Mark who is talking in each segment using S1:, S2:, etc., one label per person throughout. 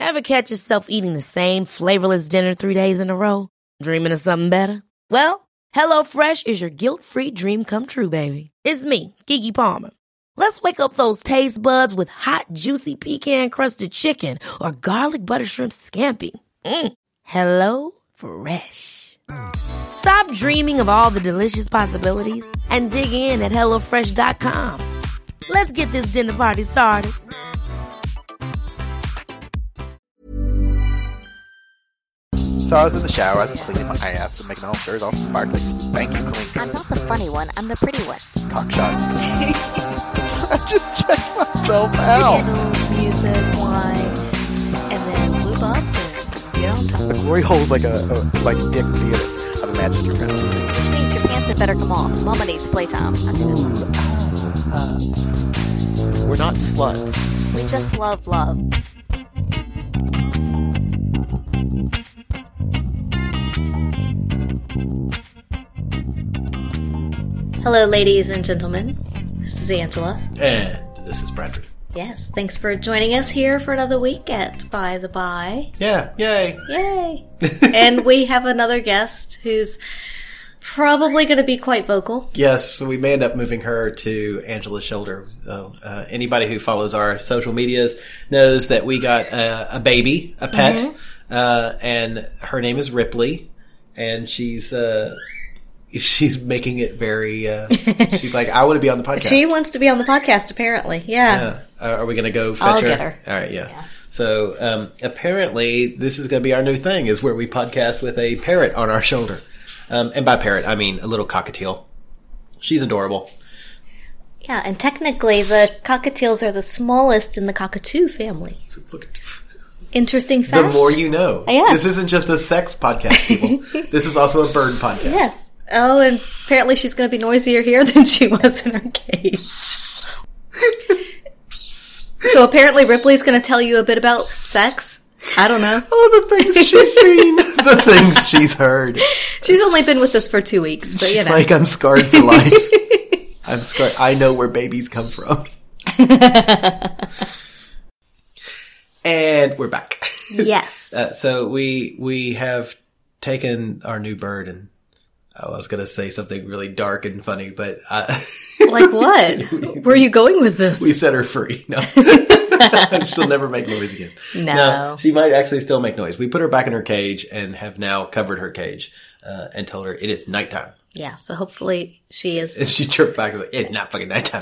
S1: Ever catch yourself eating the same flavorless dinner 3 days in a row? Dreaming of something better? Well, HelloFresh is your guilt-free dream come true, baby. It's me, Keke Palmer. Let's wake up those taste buds with hot, juicy pecan-crusted chicken or garlic butter shrimp scampi. Hello Fresh. Stop dreaming of all the delicious possibilities and dig in at HelloFresh.com. Let's get this dinner party started.
S2: So I was in the shower, I was cleaning my ass and making my whole shirt all sparkly, spanky clean.
S3: I'm not the funny one, I'm the pretty one.
S2: Cock shots. I just checked myself out.
S3: Candles, music, wine, and then lube up and get on top.
S2: The glory hole's like a dick theater. I've imagined your fantasy.
S3: Which means your pants had better come off. Mama needs playtime.
S2: We're not sluts.
S3: We just love love. Hello, ladies and gentlemen. This is Angela.
S2: And this is Bradford.
S3: Yes, thanks for joining us here for another week at By the By.
S2: Yeah, yay.
S3: Yay. And we have another guest who's probably going to be quite vocal.
S4: Yes, so we may end up moving her to Angela's shoulder. So, anybody who follows our social medias knows that we got a baby, a pet, and her name is Ripley, and she's making it very, she's like, I want to be on the podcast.
S3: She wants to be on the podcast, apparently. Yeah.
S4: Are we going to go fetch
S3: I'll
S4: her?
S3: get her.
S4: All right, yeah. So, apparently this is going to be our new thing, is where we podcast with a parrot on our shoulder. And by parrot, I mean a little cockatiel. She's adorable.
S3: Yeah, and technically the cockatiels are the smallest in the cockatoo family.
S4: So look,
S3: Interesting fact.
S4: the more you know.
S3: Yes.
S4: This isn't just a sex podcast, people. This is also a bird podcast.
S3: Yes. Oh, and apparently she's going to be noisier here than she was in her cage. So apparently Ripley's going to tell you a bit about sex. I don't know.
S4: Oh, the things she's seen. The things she's heard.
S3: She's only been with us for 2 weeks, but
S4: She's
S3: you know.
S4: like, I'm scarred for life. I'm scarred. I know where babies come from. And we're back.
S3: Yes.
S4: So we have taken our new bird, and I was going to say something really dark and funny, but
S3: Like what? Where are you going with this?
S4: we set her free. No. She'll never make noise again.
S3: No.
S4: She might actually still make noise. We put her back in her cage and have now covered her cage and told her it is nighttime.
S3: Yeah, so hopefully she is.
S4: And she chirped back and was like, it's not fucking nighttime.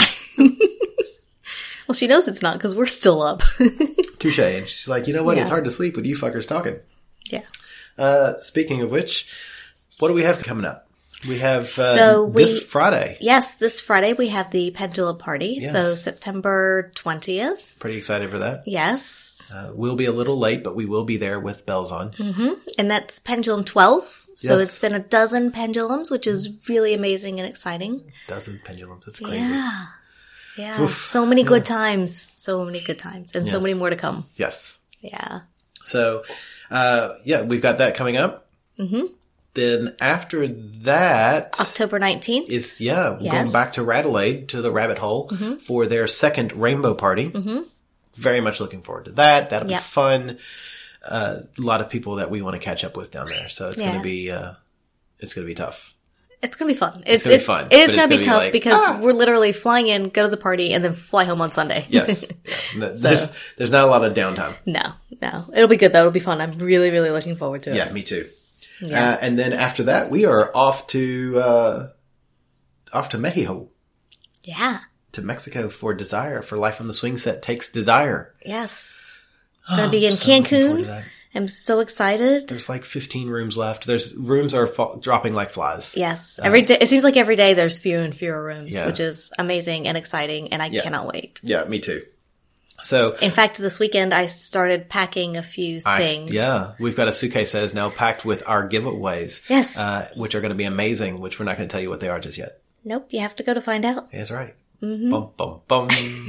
S3: Well, she knows it's not because we're still up.
S4: Touche. And she's like, you know what?
S3: Yeah.
S4: It's hard to sleep with you fuckers talking.
S3: Yeah.
S4: Speaking of which, what do we have coming up? We have this Friday.
S3: Yes, this Friday we have the Pendulum Party.
S4: Yes.
S3: So September 20th.
S4: Pretty excited for that.
S3: Yes.
S4: We'll be a little late, but we will be there with bells on.
S3: Mm-hmm. And that's Pendulum 12. So
S4: Yes.
S3: it's been a dozen pendulums, which is really amazing and exciting.
S4: Dozen pendulums. That's crazy.
S3: Yeah. Yeah.
S4: Oof.
S3: So many good times. So many good times. And so
S4: Yes.
S3: many more to come.
S4: Yes.
S3: Yeah.
S4: So, we've got that coming up.
S3: Mm-hmm.
S4: Then after that
S3: October 19th.
S4: is, we're
S3: Yes.
S4: going back to Radelaide, to the Rabbit Hole, for their second Rainbow Party. Mm-hmm. Very much looking forward to that. That'll be fun. A lot of people that we want to catch up with down there. So it's going to be, it's going to be tough.
S3: It's going to be fun.
S4: It's going to be fun.
S3: It is
S4: but
S3: going to
S4: it's
S3: be tough
S4: like,
S3: because we're literally flying in, go to the party, and then fly home on Sunday.
S4: Yes. Yeah. There's not a lot of downtime.
S3: No. It'll be good though. It'll be fun. I'm really, really looking forward to it.
S4: Yeah, me too.
S3: Yeah.
S4: And then after that, we are off to Mexico.
S3: Yeah.
S4: To Mexico for Desire, for Life on the Swing Set Takes Desire.
S3: Yes. Going to be in
S4: So looking forward to
S3: Cancun.
S4: that.
S3: I'm so excited.
S4: There's like 15 rooms left. Rooms are dropping like flies.
S3: Yes. Every day, it seems like every day there's fewer and fewer rooms,
S4: Yeah.
S3: which is amazing and exciting, and I cannot wait.
S4: Yeah, me too. So,
S3: In fact, this weekend I started packing a few things.
S4: we've got a suitcase that is now packed with our giveaways.
S3: Yes.
S4: Which are going to be amazing, which we're not going to tell you what they are just yet.
S3: Nope, you have to go to find out.
S4: That's right.
S3: Mm-hmm.
S4: Bum, bum, bum.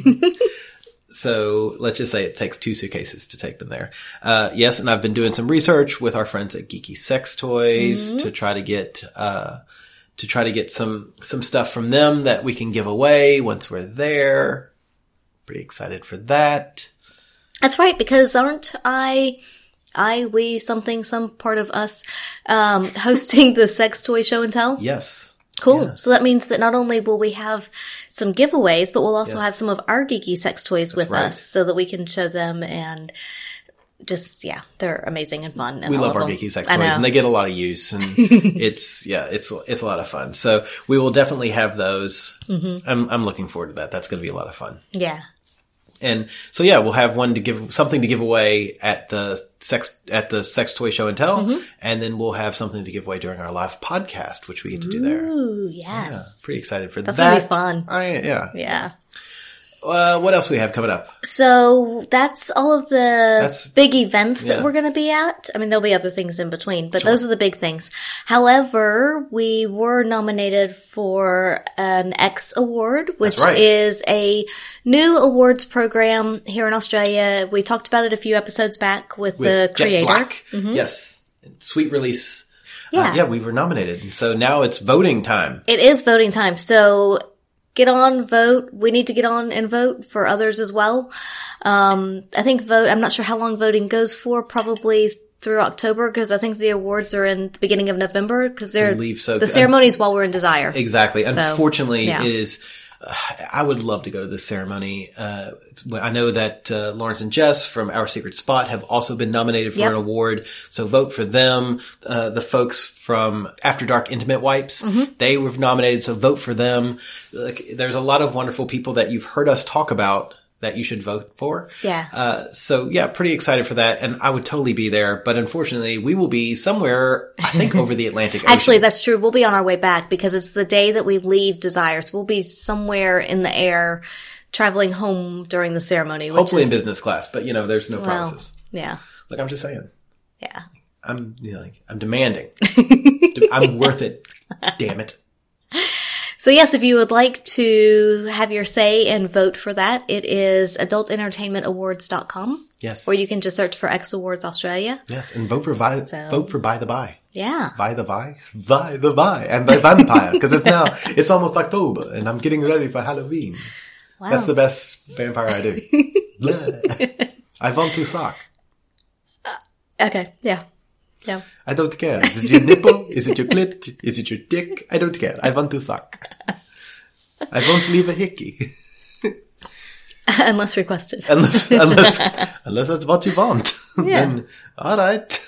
S4: So let's just say it takes 2 suitcases to take them there. Yes, and I've been doing some research with our friends at Geeky Sex Toys to try to get some stuff from them that we can give away once we're there. Pretty excited for that.
S3: That's right, because aren't we, something, some part of us, hosting the sex toy show and tell?
S4: Yes.
S3: Cool.
S4: Yeah.
S3: So that means that not only will we have some giveaways, but we'll also have some of our geeky sex toys with us so that we can show them and just, they're amazing and fun. And
S4: we love our geeky sex toys and they get a lot of use and it's a lot of fun. So we will definitely have those. Mm-hmm. I'm looking forward to that. That's going to be a lot of fun.
S3: Yeah.
S4: And so we'll have something to give away at the sex toy show and tell, and then we'll have something to give away during our live podcast, which we get to do there.
S3: Ooh, yes.
S4: Yeah, pretty excited for that.
S3: That's gonna be fun.
S4: Yeah. What else we have coming up?
S3: So that's all of the big events that we're going to be at. I mean, there'll be other things in between, but those are the big things. However, we were nominated for an X Award, which is a new awards program here in Australia. We talked about it a few episodes back with the creator.
S4: Black. Mm-hmm. Yes. Sweet release. We were nominated. And so now it's voting time.
S3: It is voting time. So get on, vote. We need to get on and vote for others as well. I think I'm not sure how long voting goes for, probably through October, because I think the awards are in the beginning of November, because the ceremonies while we're in Desire.
S4: Exactly. So, unfortunately, it is, I would love to go to this ceremony. I know that Lawrence and Jess from Our Secret Spot have also been nominated for an award, so vote for them. The folks from After Dark Intimate Wipes, they were nominated, so vote for them. There's a lot of wonderful people that you've heard us talk about that you should vote for.
S3: Yeah.
S4: Pretty excited for that, and I would totally be there, but unfortunately we will be somewhere, I think, over the Atlantic Ocean.
S3: Actually, that's true. We'll be on our way back because it's the day that we leave Desire, so we'll be somewhere in the air traveling home during the ceremony.
S4: Hopefully in business class, but there's no promises.
S3: Yeah.
S4: Look, I'm just saying.
S3: Yeah.
S4: I'm demanding. I'm worth it. Damn it.
S3: So yes, if you would like to have your say and vote for that, it is adultentertainmentawards.com.
S4: Yes.
S3: Or you can just search for X Awards Australia.
S4: Yes, and vote for By the By.
S3: Yeah.
S4: By the By, and by vampire, because it's almost October, and I'm getting ready for Halloween.
S3: Wow.
S4: That's the best vampire I do. I want to suck.
S3: Okay, yeah. Yeah.
S4: I don't care. Is it your nipple? Is it your clit? Is it your dick? I don't care. I want to suck. I won't leave a hickey.
S3: Unless requested.
S4: Unless that's what you want.
S3: Yeah.
S4: Then, alright.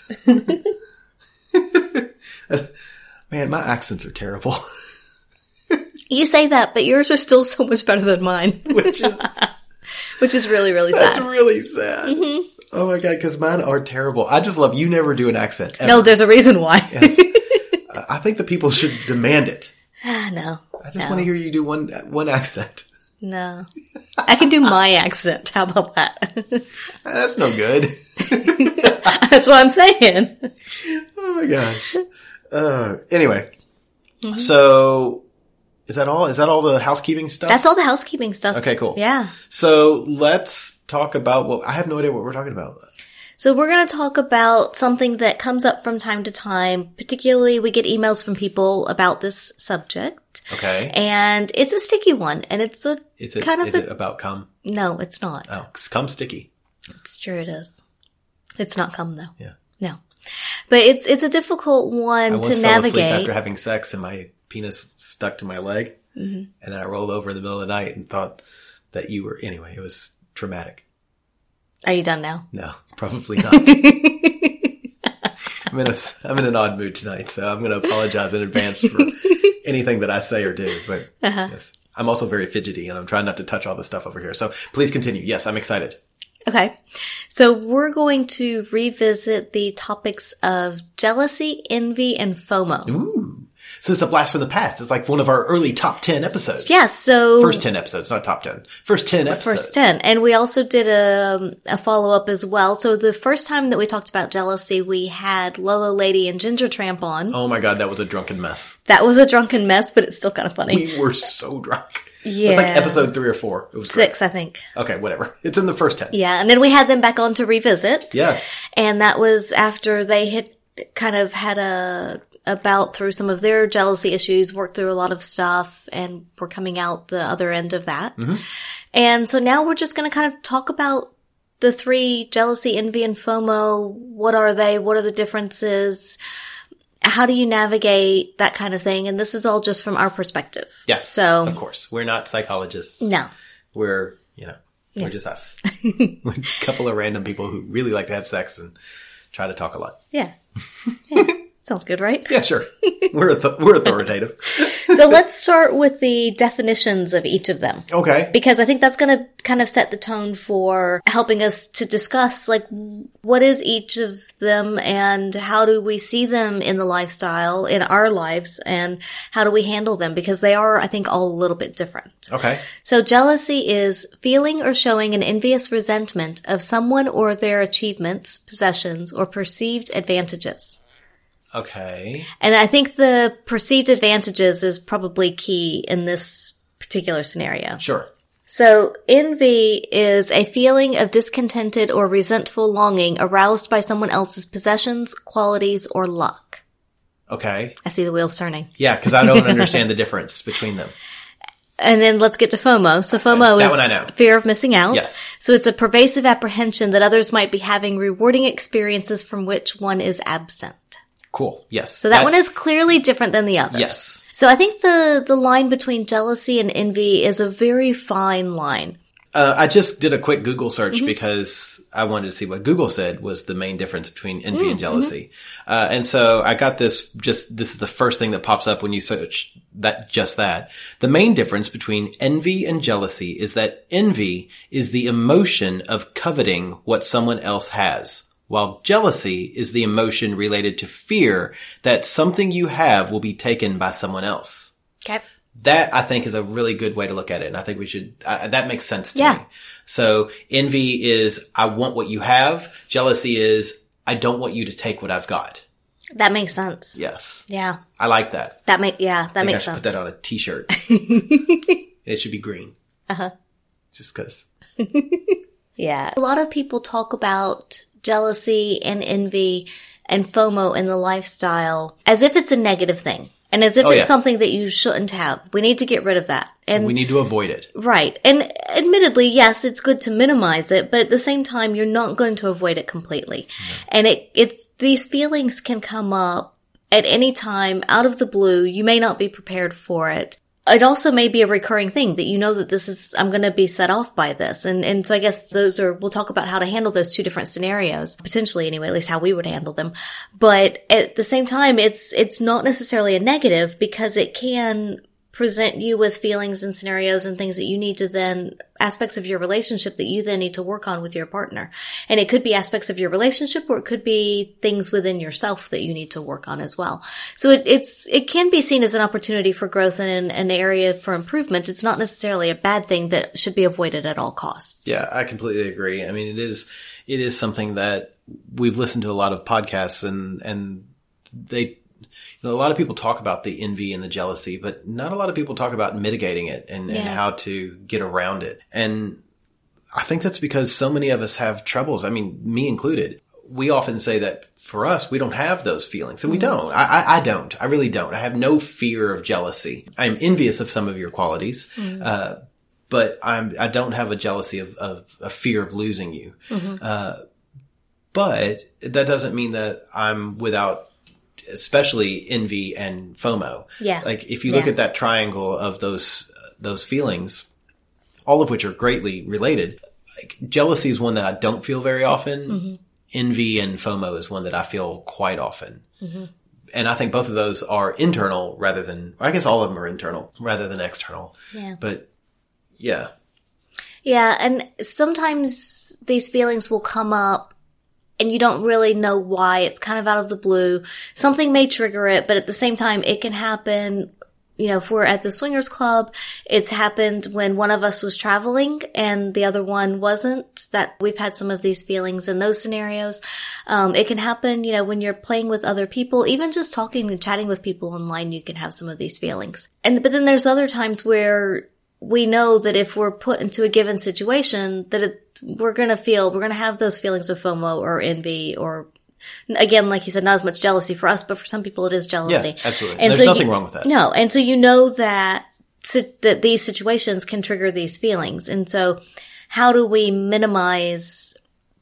S4: Man, my accents are terrible.
S3: You say that, but yours are still so much better than mine. Which is really, really sad.
S4: That's really sad. Mm-hmm. Oh my God, because mine are terrible. I just love, you never do an accent. Ever.
S3: No, there's a reason why.
S4: Yes. I think the people should demand it.
S3: No.
S4: I just want to hear you do one accent.
S3: No. I can do my accent. How about that?
S4: That's no good.
S3: That's what I'm saying.
S4: Oh my gosh. Anyway. Mm-hmm. So, is that all? Is that all the housekeeping stuff?
S3: That's all the housekeeping stuff.
S4: Okay, cool.
S3: Yeah.
S4: So let's talk about I have no idea what we're talking about.
S3: So we're going to talk about something that comes up from time to time. Particularly, we get emails from people about this subject.
S4: Okay.
S3: And it's a sticky one. And is it
S4: about cum?
S3: No, it's not.
S4: Oh, 'cause cum's sticky.
S3: It's true it is. It's not cum though.
S4: Yeah.
S3: No. But it's a difficult one to navigate. I once fell asleep
S4: after having sex and my penis stuck to my leg, and I rolled over in the middle of the night and thought that you were, anyway, it was traumatic.
S3: Are you done now?
S4: No, probably not. I'm in an odd mood tonight, so I'm going to apologize in advance for anything that I say or do, but yes. I'm also very fidgety and I'm trying not to touch all the stuff over here. So please continue. Yes, I'm excited.
S3: Okay. So we're going to revisit the topics of jealousy, envy, and FOMO.
S4: Ooh. So it's a blast from the past. It's like one of our early top 10 episodes.
S3: Yes. So
S4: first 10 episodes, not top 10. First 10 episodes.
S3: First 10. And we also did a follow-up as well. So the first time that we talked about jealousy, we had Lolo Lady and Ginger Tramp on.
S4: Oh my God, that was a drunken mess.
S3: That was a drunken mess, but it's still kind of funny.
S4: We were so drunk.
S3: Yeah.
S4: It's like episode 3 or 4. It was
S3: 6, great. I think.
S4: Okay, whatever. It's in the first 10.
S3: Yeah. And then we had them back on to revisit.
S4: Yes.
S3: And that was after they had kind of had a bout through some of their jealousy issues, worked through a lot of stuff, and we're coming out the other end of that. Mm-hmm. And so now we're just going to kind of talk about the three, jealousy, envy, and FOMO, what are they? What are the differences? How do you navigate that kind of thing? And this is all just from our perspective.
S4: Yes. So, of course. We're not psychologists.
S3: No.
S4: We're, we're just us. We're a couple of random people who really like to have sex and try to talk a lot.
S3: Yeah. Sounds good, right?
S4: Yeah, sure. We're authoritative.
S3: So let's start with the definitions of each of them.
S4: Okay.
S3: Because I think that's going to kind of set the tone for helping us to discuss, like, what is each of them and how do we see them in the lifestyle, in our lives, and how do we handle them? Because they are, I think, all a little bit different.
S4: Okay.
S3: So jealousy is feeling or showing an envious resentment of someone or their achievements, possessions, or perceived advantages.
S4: Okay.
S3: And I think the perceived advantages is probably key in this particular scenario.
S4: Sure.
S3: So envy is a feeling of discontented or resentful longing aroused by someone else's possessions, qualities, or luck.
S4: Okay.
S3: I see the wheels turning.
S4: Yeah, because I don't understand the difference between them.
S3: And then let's get to FOMO. So FOMO is fear of missing out.
S4: Yes.
S3: So it's a pervasive apprehension that others might be having rewarding experiences from which one is absent.
S4: Cool. Yes.
S3: So that one is clearly different than the others.
S4: Yes.
S3: So I think the line between jealousy and envy is a very fine line.
S4: I just did a quick Google search because I wanted to see what Google said was the main difference between envy and jealousy. And so I got this is the first thing that pops up when you search that. The main difference between envy and jealousy is that envy is the emotion of coveting what someone else has, while jealousy is the emotion related to fear that something you have will be taken by someone else.
S3: Okay.
S4: That, I think, is a really good way to look at it. And I think we should, that makes sense to me. So envy is, I want what you have. Jealousy is, I don't want you to take what I've got.
S3: That makes sense.
S4: Yes.
S3: Yeah.
S4: I like that.
S3: That makes sense.
S4: I should put that on a t-shirt. It should be green.
S3: Uh-huh.
S4: Just cause.
S3: Yeah. A lot of people talk about jealousy and envy and FOMO in the lifestyle as if it's a negative thing. And as if it's something that you shouldn't have. We need to get rid of that. And
S4: we need to avoid it.
S3: Right. And admittedly, yes, it's good to minimize it, but at the same time, you're not going to avoid it completely. And these feelings can come up at any time out of the blue. You may not be prepared for it. It also may be a recurring thing that you know that I'm going to be set off by this. And so I guess we'll talk about how to handle those two different scenarios, potentially anyway, at least how we would handle them. But at the same time, it's not necessarily a negative because it can present you with feelings and scenarios and things that you need to then, aspects of your relationship that you then need to work on with your partner. And it could be aspects of your relationship or it could be things within yourself that you need to work on as well. So it can be seen as an opportunity for growth and an area for improvement. It's not necessarily a bad thing that should be avoided at all costs.
S4: Yeah, I completely agree. I mean, it is something that we've listened to a lot of podcasts and they, a lot of people talk about the envy and the jealousy, but not a lot of people talk about mitigating it and how to get around it. And I think that's because so many of us have troubles. I mean, me included. We often say that for us, we don't have those feelings. And we don't. I don't. I really don't. I have no fear of jealousy. I'm envious of some of your qualities. But I don't have a jealousy of a fear of losing you. But that doesn't mean that I'm without especially envy and FOMO.
S3: Yeah.
S4: Like if you look at that triangle of those feelings, all of which are greatly related, like jealousy is one that I don't feel very often. Envy and FOMO is one that I feel quite often. And I think both of those are internal rather than, I guess all of them are internal rather than external.
S3: Yeah.
S4: But yeah.
S3: Yeah. And sometimes these feelings will come up and you don't really know why. It's kind of out of the blue. Something may trigger it, but at the same time, it can happen, if we're at the swingers club, it's happened when one of us was traveling and the other one wasn't, that we've had some of these feelings in those scenarios. It can happen, when you're playing with other people, even just talking and chatting with people online, you can have some of these feelings. But then there's other times where we know that if we're put into a given situation that we're going to have those feelings of FOMO or envy or, again, like you said, not as much jealousy for us, but for some people it is jealousy.
S4: Yeah, absolutely. And there's nothing wrong with that.
S3: No. And so you know that these situations can trigger these feelings. And so how do we minimize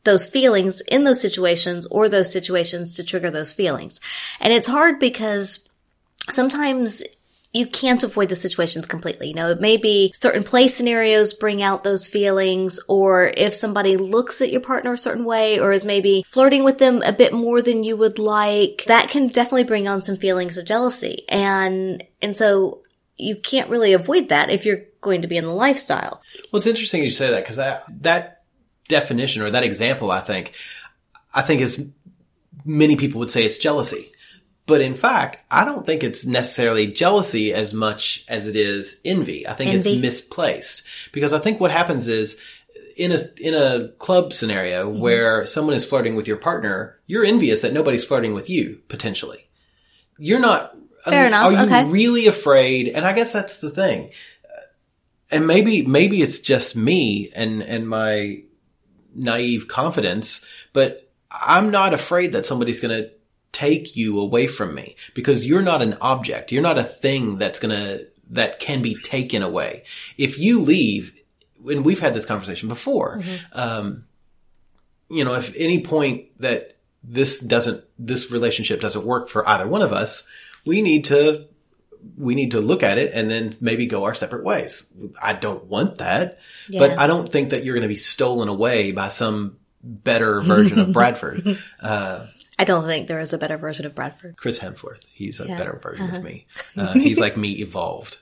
S3: those feelings in those situations or those situations to trigger those feelings. And it's hard because sometimes you can't avoid the situations completely. You know, it may be certain play scenarios bring out those feelings, or if somebody looks at your partner a certain way or is maybe flirting with them a bit more than you would like, that can definitely bring on some feelings of jealousy. And so you can't really avoid that if you're going to be in the lifestyle.
S4: Well, it's interesting you say that, because that definition or that example, I think is many people would say it's jealousy. But in fact, I don't think it's necessarily jealousy as much as it is envy. I think it's misplaced, because I think what happens is in a club scenario where someone is flirting with your partner, you're envious that nobody's flirting with you, potentially. You're not.
S3: Fair enough.
S4: Are you really afraid? And I guess that's the thing. And maybe it's just me and my naive confidence, but I'm not afraid that somebody's going to take you away from me, because you're not an object. You're not a thing that can be taken away. If you leave, and we've had this conversation before, you know, if any point that this relationship doesn't work for either one of us, we need to look at it and then maybe go our separate ways. I don't want that, but I don't think that you're going to be stolen away by some better version of Bradford.
S3: I don't think there is a better version of Bradford.
S4: Chris Hemsworth. He's a better version of me. He's like me evolved.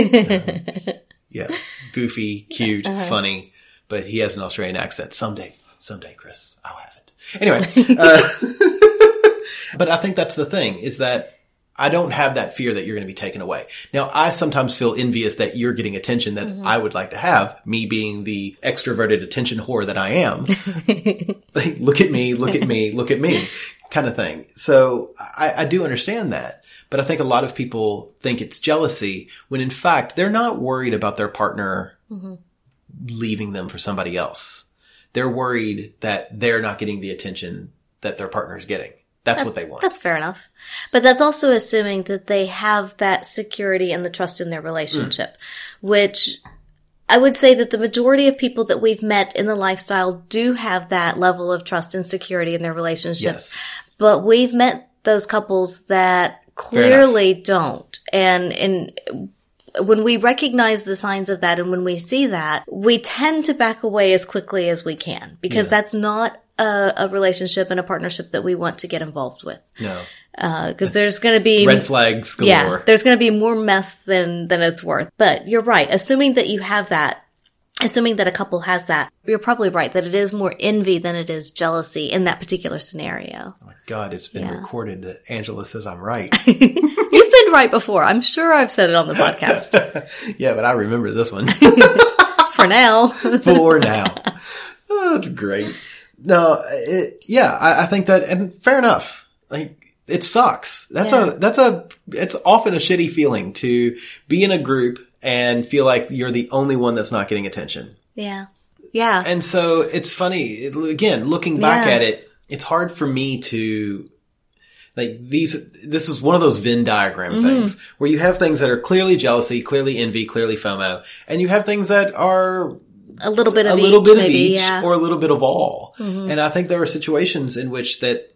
S4: Goofy, cute, funny, but he has an Australian accent. Someday, Chris, I'll have it. Anyway, but I think that's the thing, is that I don't have that fear that you're going to be taken away. Now, I sometimes feel envious that you're getting attention that I would like to have, me being the extroverted attention whore that I am. Like, look at me, look at me, look at me kind of thing. So I do understand that. But I think a lot of people think it's jealousy when in fact they're not worried about their partner leaving them for somebody else. They're worried that they're not getting the attention that their partner is getting. That's what they want.
S3: That's fair enough. But that's also assuming that they have that security and the trust in their relationship, which I would say that the majority of people that we've met in the lifestyle do have that level of trust and security in their relationships.
S4: Yes.
S3: But we've met those couples that clearly don't. And when we recognize the signs of that and when we see that, we tend to back away as quickly as we can, because that's not a relationship and a partnership that we want to get involved with.
S4: No.
S3: Because there's going to be
S4: red flags galore.
S3: Yeah, there's going to be more mess than it's worth. But you're right. Assuming that you have that, assuming that a couple has that, you're probably right that it is more envy than it is jealousy in that particular scenario.
S4: Oh my God, it's been recorded that Angela says I'm right.
S3: You've been right before. I'm sure I've said it on the podcast.
S4: Yeah, but I remember this one.
S3: For now.
S4: For now. Oh, that's great. No, I think that, and fair enough. Like, it sucks. It's often a shitty feeling to be in a group and feel like you're the only one that's not getting attention.
S3: Yeah. Yeah.
S4: And so it's funny, again, looking back at it, it's hard for me to, like, this is one of those Venn diagram things where you have things that are clearly jealousy, clearly envy, clearly FOMO, and you have things that are
S3: a little bit of each,
S4: or a little bit of all. And I think there are situations in which that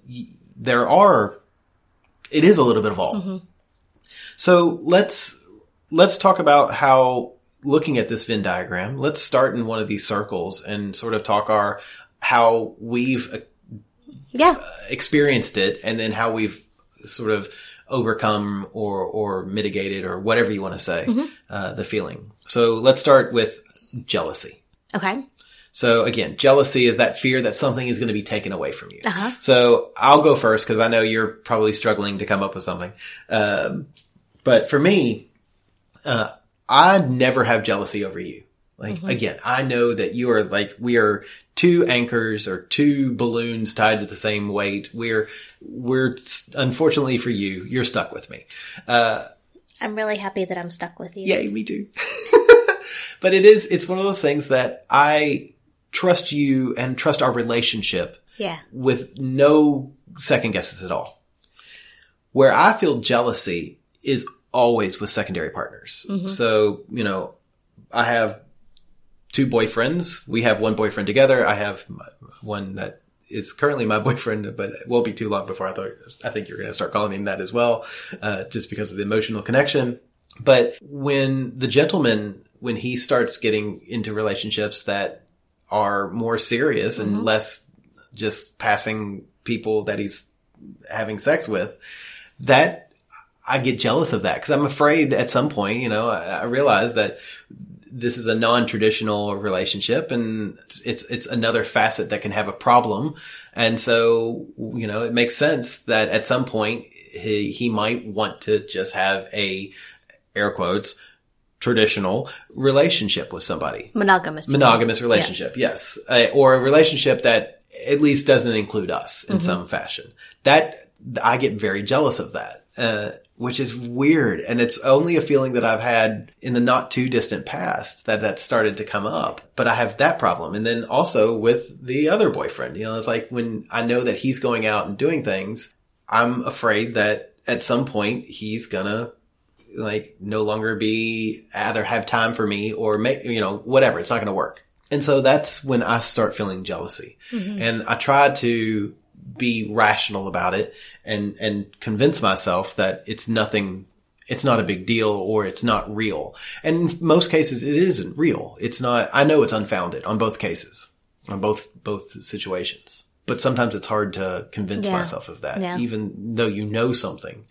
S4: it is a little bit of all. So let's talk about how, looking at this Venn diagram, let's start in one of these circles and sort of talk how we've experienced it, and then how we've sort of overcome or mitigated, or whatever you want to say, the feeling. So let's start with jealousy.
S3: Okay.
S4: So again, jealousy is that fear that something is going to be taken away from you. So I'll go first, because I know you're probably struggling to come up with something. But for me, I never have jealousy over you. Like, again, I know that you are like, we are two anchors or two balloons tied to the same weight. We're unfortunately for you, you're stuck with me.
S3: I'm really happy that I'm stuck with you.
S4: Yay, me too. But it's one of those things that I trust you and trust our relationship with no second guesses at all. Where I feel jealousy is always with secondary partners. So, you know, I have two boyfriends. We have one boyfriend together. I have one that is currently my boyfriend, but it won't be too long before I think you're going to start calling him that as well, just because of the emotional connection. But when the gentleman, when he starts getting into relationships that are more serious and less just passing people that he's having sex with, that I get jealous of that, because I'm afraid at some point, I realize that this is a non-traditional relationship, and it's another facet that can have a problem. And so, it makes sense that at some point he might want to just have a, air quotes, traditional relationship with somebody. Monogamous relationship. Yes. Or a relationship that at least doesn't include us in some fashion. That I get very jealous of that, which is weird. And it's only a feeling that I've had in the not too distant past that started to come up. But I have that problem. And then also with the other boyfriend, it's like when I know that he's going out and doing things, I'm afraid that at some point he's gonna no longer either have time for me or whatever. It's not going to work. And so that's when I start feeling jealousy. And I try to be rational about it and convince myself that it's not a big deal, or it's not real. And in most cases, it isn't real. It's not, I know it's unfounded on both cases, on both situations. But sometimes it's hard to convince myself of that, even though something.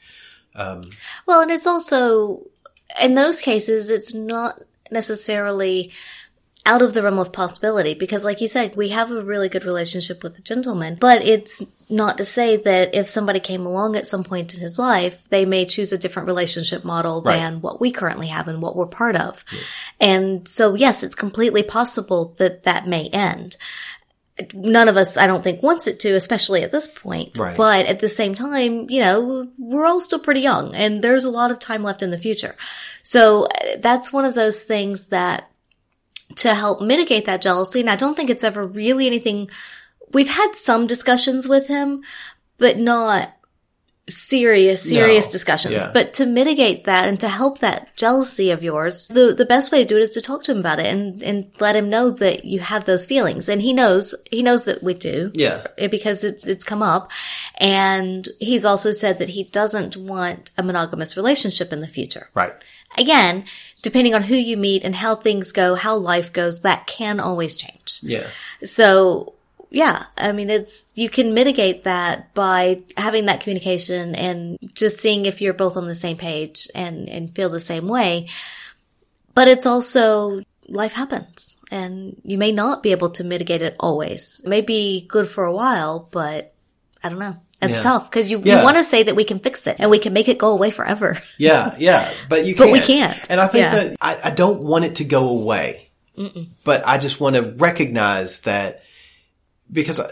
S3: Well, and it's also, in those cases, it's not necessarily out of the realm of possibility, because like you said, we have a really good relationship with the gentleman, but it's not to say that if somebody came along at some point in his life, they may choose a different relationship model than what we currently have and what we're part of. Yeah. And so, yes, it's completely possible that may end. None of us, I don't think, wants it to, especially at this point. Right. But at the same time, we're all still pretty young, and there's a lot of time left in the future. So that's one of those things that, to help mitigate that jealousy, and I don't think it's ever really anything, we've had some discussions with him, but not serious discussions. Yeah. But to mitigate that and to help that jealousy of yours, the best way to do it is to talk to him about it and let him know that you have those feelings. And he knows that we do. Yeah. Because it's come up. And he's also said that he doesn't want a monogamous relationship in the future. Right. Again, depending on who you meet and how things go, how life goes, that can always change. Yeah. So, yeah, I mean, you can mitigate that by having that communication and just seeing if you're both on the same page and feel the same way. But it's also, life happens, and you may not be able to mitigate it always. It may be good for a while, but I don't know. It's tough, because you want to say that we can fix it and we can make it go away forever.
S4: Yeah, but you can't.
S3: But we can't.
S4: And I think that I don't want it to go away. But I just want to recognize that, because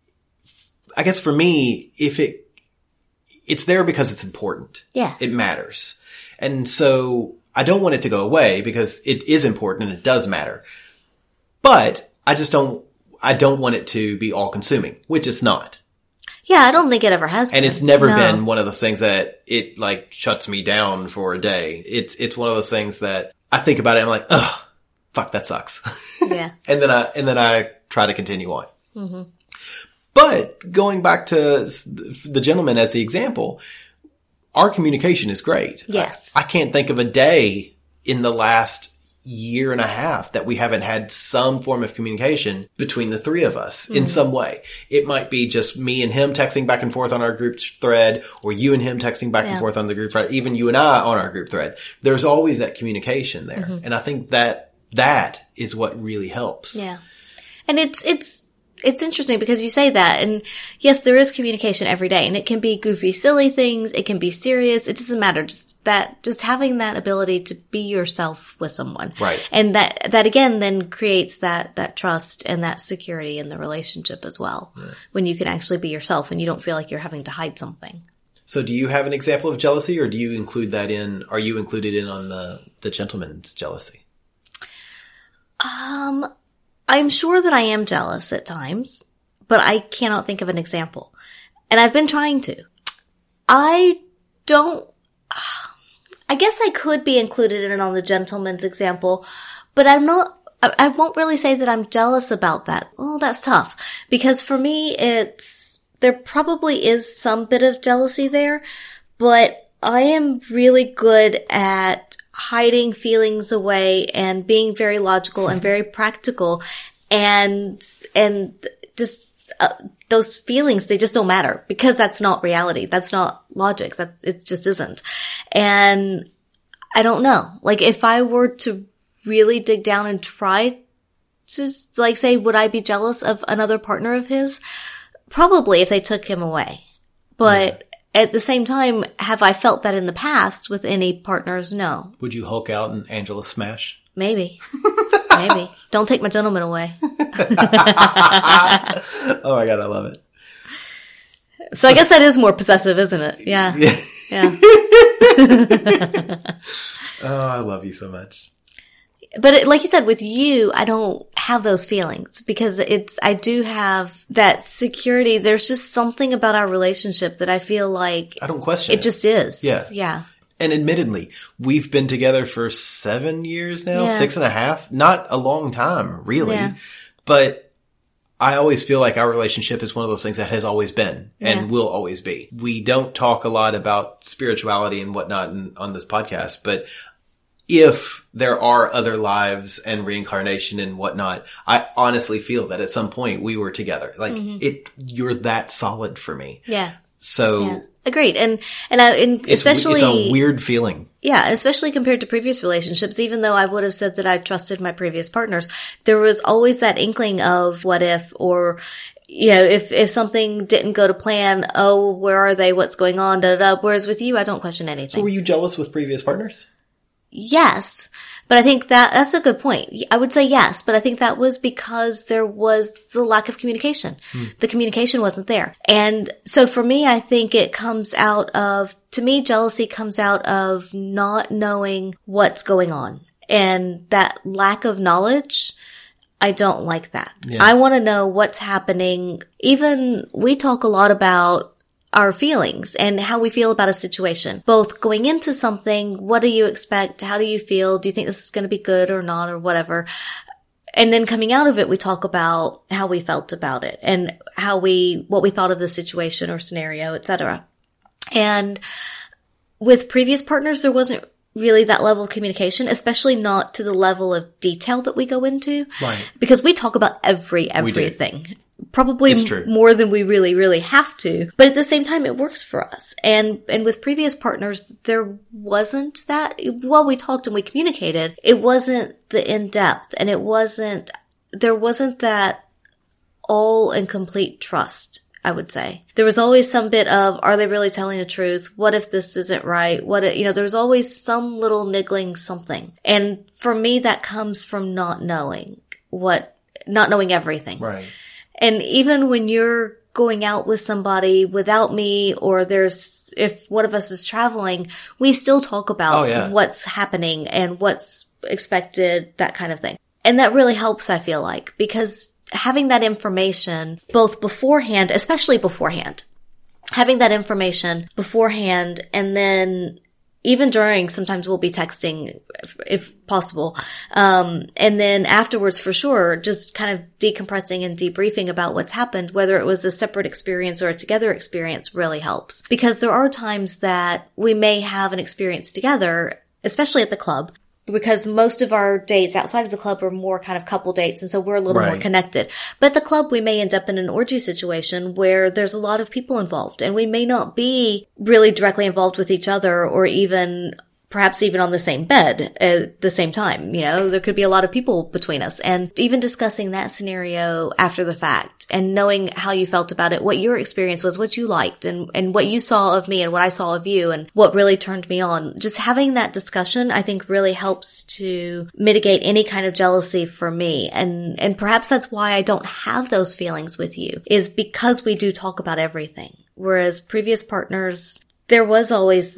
S4: I guess for me, if it's there because it's important. Yeah. It matters. And so I don't want it to go away because it is important and it does matter. But I don't want it to be all consuming, which it's not.
S3: Yeah, I don't think it ever has been.
S4: And it's never been one of those things that it shuts me down for a day. It's one of those things that I think about it and I'm like, ugh, fuck, that sucks. Yeah. and then I try to continue on. Mm-hmm. But going back to the gentleman as the example, our communication is great. Yes. I can't think of a day in the last year and a half that we haven't had some form of communication between the three of us in some way. It might be just me and him texting back and forth on our group thread, or you and him texting back and forth on the group thread, even you and I on our group thread. There's always that communication there. Mm-hmm. And I think that is what really helps. Yeah. And it's interesting because you say that, and yes, there is communication every day, and it can be goofy, silly things. It can be serious. It doesn't matter. Just having that ability to be yourself with someone. Right. And that again then creates that trust and that security in the relationship as well. Yeah. When you can actually be yourself and you don't feel like you're having to hide something. So do you have an example of jealousy, or are you included in on the gentleman's jealousy? I'm sure that I am jealous at times, but I cannot think of an example. And I've been trying to. I guess I could be included in it on the gentleman's example, but I'm not
S3: I won't really say that I'm jealous about that. Oh, that's tough. Because for me, there probably is some bit of jealousy there, but I am really good at hiding feelings away and being very logical and very practical, and just those feelings, they just don't matter because that's not reality. That's not logic. It just isn't. And I don't know. Like, if I were to really dig down and try to, like, say, would I be jealous of another partner of his? Probably, if they took him away. But at the same time, have I felt that in the past with any partners? No.
S4: Would you Hulk out and Angela smash?
S3: Maybe. Maybe. Don't take my gentleman away.
S4: Oh my God, I love it.
S3: So I guess that is more possessive, isn't it? Yeah. Yeah.
S4: Oh, I love you so much.
S3: But like you said, with you, I don't have those feelings because I do have that security. There's just something about our relationship that I feel like
S4: I don't question it.
S3: It just is.
S4: Yeah.
S3: Yeah.
S4: And admittedly, we've been together for 7 years now, 6.5. Not a long time, really. Yeah. But I always feel like our relationship is one of those things that has always been and will always be. We don't talk a lot about spirituality and whatnot on this podcast, but if there are other lives and reincarnation and whatnot, I honestly feel that at some point we were together. Like you're that solid for me.
S3: Yeah.
S4: So.
S3: Yeah. Agreed. And especially.
S4: It's a weird feeling.
S3: Yeah. And especially compared to previous relationships, even though I would have said that I trusted my previous partners, there was always that inkling of what if, or, you know, if something didn't go to plan, oh, where are they? What's going on? Da, da, da. Whereas with you, I don't question anything.
S4: So were you jealous with previous partners?
S3: Yes, but I think that's a good point. I would say yes, but I think that was because there was the lack of communication. The communication wasn't there. And so for me, I think it comes out of, to me, jealousy comes out of not knowing what's going on. And that lack of knowledge, I don't like that. Yeah. I want to know what's happening. Even we talk a lot about our feelings and how we feel about a situation. Both going into something, what do you expect? How do you feel? Do you think this is going to be good or not or whatever? And then coming out of it, we talk about how we felt about it and what we thought of the situation or scenario, etc. And with previous partners, there wasn't really that level of communication, especially not to the level of detail that we go into.
S4: Right.
S3: Because we talk about everything. Probably more than we really, really have to. But at the same time, it works for us. And with previous partners, there wasn't that. While we talked and we communicated, it wasn't the in-depth, and there wasn't that all and complete trust, I would say. There was always some bit of, are they really telling the truth? What if this isn't right? There was always some little niggling something. And for me, that comes from not knowing everything.
S4: Right.
S3: And even when you're going out with somebody without me, or if one of us is traveling, we still talk about what's happening and what's expected, that kind of thing. And that really helps, I feel like, because having that information both beforehand, especially beforehand, having that information beforehand, and then even during, sometimes we'll be texting if possible. And then afterwards, for sure, just kind of decompressing and debriefing about what's happened, whether it was a separate experience or a together experience, really helps. Because there are times that we may have an experience together, especially at the club, because most of our dates outside of the club are more kind of couple dates, and so we're a little more connected. But at the club, we may end up in an orgy situation where there's a lot of people involved, and we may not be really directly involved with each other, or perhaps even on the same bed at the same time. You know, there could be a lot of people between us. And even discussing that scenario after the fact and knowing how you felt about it, what your experience was, what you liked, and what you saw of me and what I saw of you and what really turned me on. Just having that discussion, I think, really helps to mitigate any kind of jealousy for me. And perhaps that's why I don't have those feelings with you, is because we do talk about everything. Whereas previous partners, there was always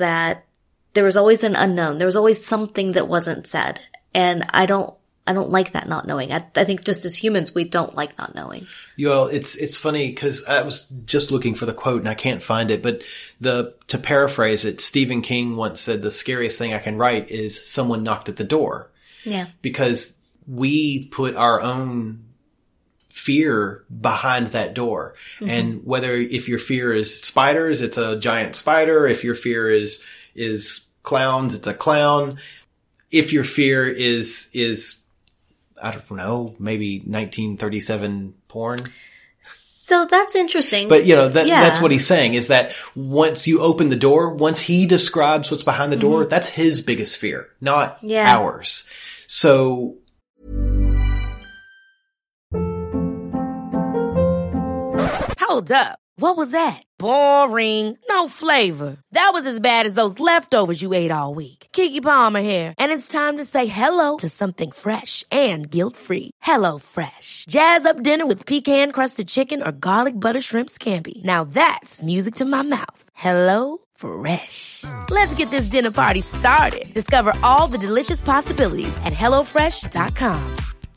S3: an unknown. There was always something that wasn't said. And I don't like that not knowing. I think just as humans, we don't like not knowing.
S4: Well, it's funny because I was just looking for the quote and I can't find it, but to paraphrase it, Stephen King once said the scariest thing I can write is someone knocked at the door.
S3: Yeah.
S4: Because we put our own fear behind that door. Mm-hmm. And if your fear is spiders, it's a giant spider. If your fear is clowns, it's a clown. If your fear is I don't know, maybe 1937 porn.
S3: So that's interesting.
S4: But, that's what he's saying, is that once you open the door, once he describes what's behind the door, that's his biggest fear, not ours. So.
S1: Hold up. What was that? Boring. No flavor. That was as bad as those leftovers you ate all week. Keke Palmer here. And it's time to say hello to something fresh and guilt-free. Hello Fresh. Jazz up dinner with pecan-crusted chicken or garlic butter shrimp scampi. Now that's music to my mouth. Hello Fresh. Let's get this dinner party started. Discover all the delicious possibilities at HelloFresh.com.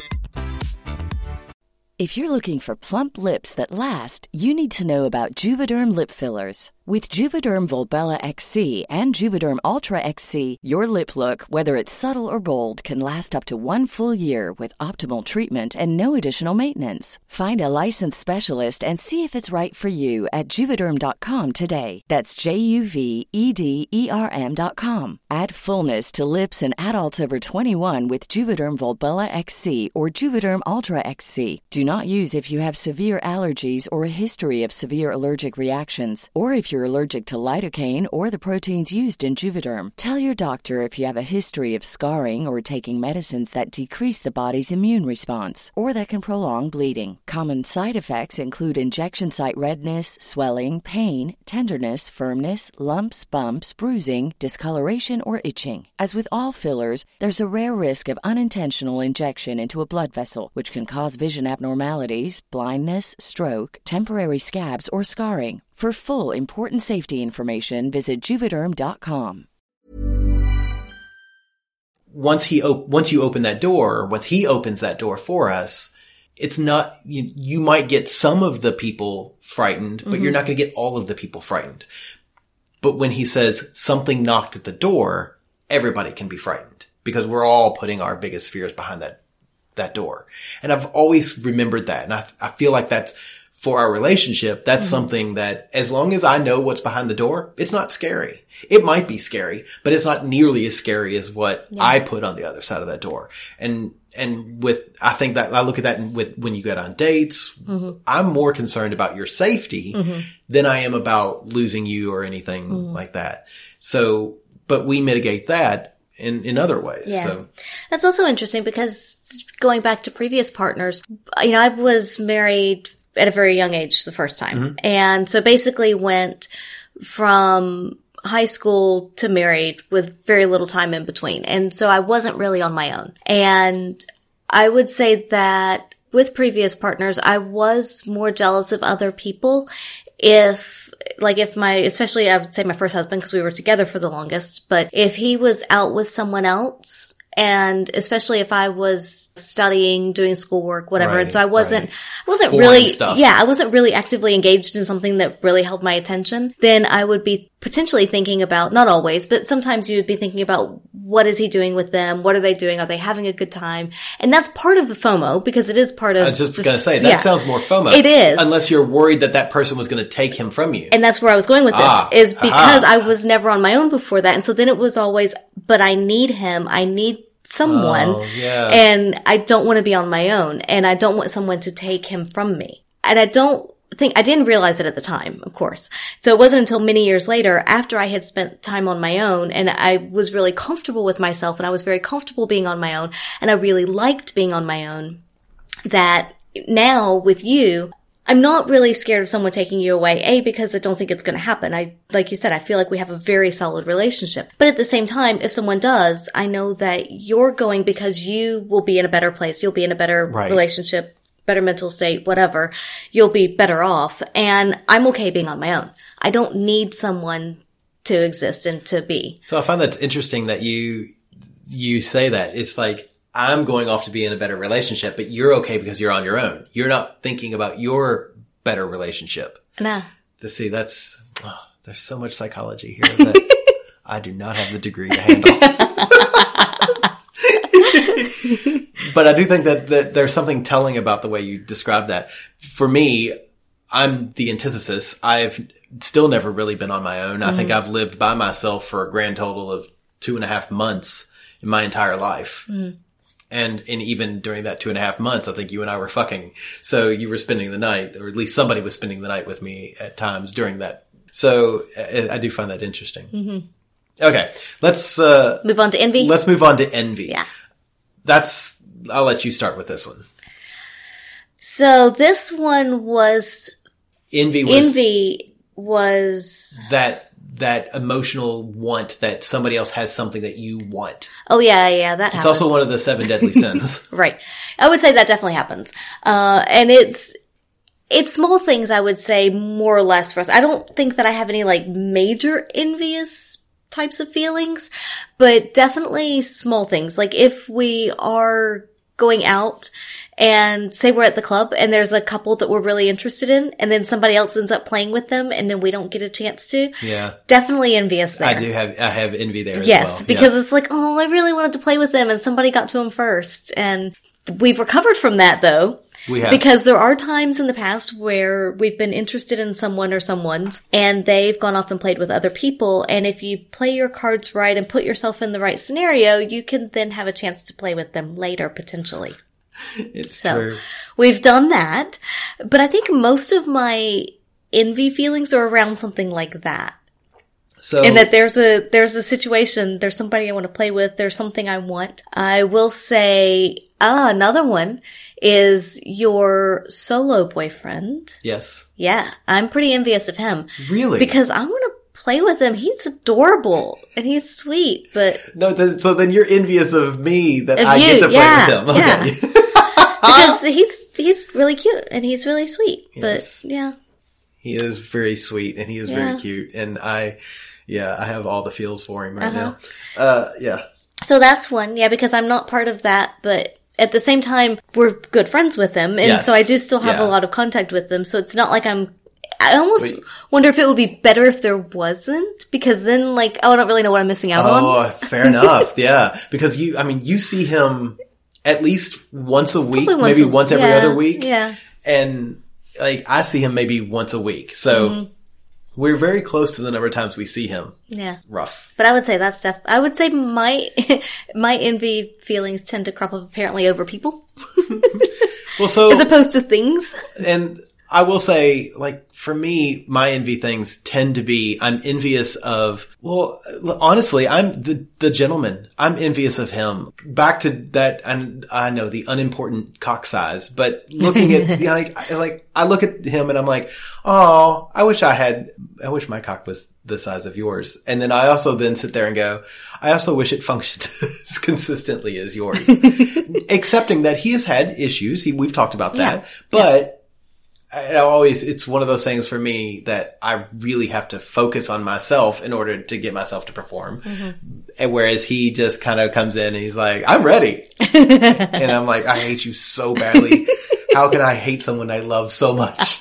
S5: If you're looking for plump lips that last, you need to know about Juvederm lip fillers. With Juvederm Volbella XC and Juvederm Ultra XC, your lip look, whether it's subtle or bold, can last up to 1 full year with optimal treatment and no additional maintenance. Find a licensed specialist and see if it's right for you at Juvederm.com today. That's JUVEDERM.com. Add fullness to lips in adults over 21 with Juvederm Volbella XC or Juvederm Ultra XC. Do not use if you have severe allergies or a history of severe allergic reactions, or if you're allergic to lidocaine or the proteins used in Juvederm. Tell your doctor if you have a history of scarring or taking medicines that decrease the body's immune response or that can prolong bleeding. Common side effects include injection site redness, swelling, pain, tenderness, firmness, lumps, bumps, bruising, discoloration, or itching. As with all fillers, there's a rare risk of unintentional injection into a blood vessel, which can cause vision abnormalities, blindness, stroke, temporary scabs, or scarring. For full important safety information, visit Juvederm.com.
S4: Once you open that door, once he opens that door for us, it's not, you might get some of the people frightened, but you're not going to get all of the people frightened. But when he says something knocked at the door, everybody can be frightened because we're all putting our biggest fears behind that door. And I've always remembered that. And I feel like that's, for our relationship, that's something that as long as I know what's behind the door, it's not scary. It might be scary, but it's not nearly as scary as what I put on the other side of that door. And I think that I look at that when you get on dates, I'm more concerned about your safety than I am about losing you or anything like that. So, but we mitigate that in other ways.
S3: Yeah.
S4: So
S3: that's also interesting because going back to previous partners, I was married at a very young age the first time. And so basically went from high school to married with very little time in between. And so I wasn't really on my own. And I would say that with previous partners, I was more jealous of other people especially I would say my first husband, because we were together for the longest, but if he was out with someone else, and especially if I was studying, doing schoolwork, whatever. And so I wasn't really actively engaged in something that really held my attention. Then I would be potentially thinking about, not always, but sometimes you would be thinking about what is he doing with them? What are they doing? Are they having a good time? And that's part of the FOMO, because it is part of.
S4: I was just going to say, that sounds more FOMO.
S3: It is.
S4: Unless you're worried that person was going to take him from you.
S3: And that's where I was going with this, is because I was never on my own before that. And so then it was always, but I need him. I need someone. And I don't want to be on my own. And I don't want someone to take him from me. And I didn't realize it at the time, of course. So it wasn't until many years later, after I had spent time on my own and I was really comfortable with myself and I was very comfortable being on my own and I really liked being on my own, that now with you, I'm not really scared of someone taking you away, because I don't think it's going to happen. Like you said, I feel like we have a very solid relationship. But at the same time, if someone does, I know that you're going because you will be in a better place. You'll be in a better relationship, better mental state, whatever. You'll be better off. And I'm okay being on my own. I don't need someone to exist and to be.
S4: So I find that's interesting that you say that. It's like, I'm going off to be in a better relationship, but you're okay because you're on your own. You're not thinking about your better relationship.
S3: No.
S4: See, there's so much psychology here that I do not have the degree to handle. But I do think that there's something telling about the way you describe that. For me, I'm the antithesis. I've still never really been on my own. I think I've lived by myself for a grand total of 2.5 months in my entire life. And even during that 2.5 months, I think you and I were fucking. So you were spending the night, or at least somebody was spending the night with me at times during that. So I do find that interesting. Okay. Let's
S3: move on to envy.
S4: Let's move on to envy.
S3: Yeah.
S4: I'll let you start with this one.
S3: So this one was...
S4: Envy
S3: was...
S4: That emotional want that somebody else has something that you want.
S3: Oh, yeah, that happens.
S4: It's also one of the 7 deadly sins.
S3: Right. I would say that definitely happens. And it's small things, I would say, more or less for us. I don't think that I have any, like, major envious types of feelings, but definitely small things. Like, if we are going out and say we're at the club and there's a couple that we're really interested in and then somebody else ends up playing with them and then we don't get a chance to.
S4: Yeah.
S3: Definitely envious there.
S4: I have envy there as well.
S3: Yes, because it's like, oh, I really wanted to play with them and somebody got to them first. And we've recovered from that though.
S4: We have.
S3: Because there are times in the past where we've been interested in someone or someone's and they've gone off and played with other people. And if you play your cards right and put yourself in the right scenario, you can then have a chance to play with them later, potentially.
S4: It's true.
S3: We've done that. But I think most of my envy feelings are around something like that. So, and that there's a situation, there's somebody I want to play with, there's something I want. I will say, another one is your solo boyfriend.
S4: Yes.
S3: Yeah, I'm pretty envious of him.
S4: Really?
S3: Because I want to play with him. He's adorable and he's sweet, but...
S4: No, so then you're envious of me that I get to play with him. Okay.
S3: Yeah. Because he's really cute and he's really sweet, yes. But yeah.
S4: He is very sweet and he is very cute and I have all the feels for him right now. Yeah.
S3: So that's one, because I'm not part of that, but at the same time, we're good friends with them, and so I do still have a lot of contact with them, so it's not like I almost wonder if it would be better if there wasn't, because then, like, I don't really know what I'm missing out on.
S4: Oh, fair enough, yeah. Because you see him at least once a week, maybe once every other week. Yeah. And, like, I see him maybe once a week, so... We're very close to the number of times we see him. Yeah. Rough.
S3: But I would say that's I would say my envy feelings tend to crop up apparently over people.
S4: Well, so.
S3: As opposed to things.
S4: And I will say, like, for me, my envy things tend to be, I'm envious of, well, honestly, I'm the gentleman. I'm envious of him. Back to that, and I know the unimportant cock size, but looking at, I look at him and I'm like, oh, I wish my cock was the size of yours. And then I also then sit there and go, I also wish it functioned as consistently as yours. Accepting that he has had issues. We've talked about that, but it's one of those things for me that I really have to focus on myself in order to get myself to perform. And whereas he just kind of comes in and he's like, I'm ready. And I'm like, I hate you so badly. How can I hate someone I love so much?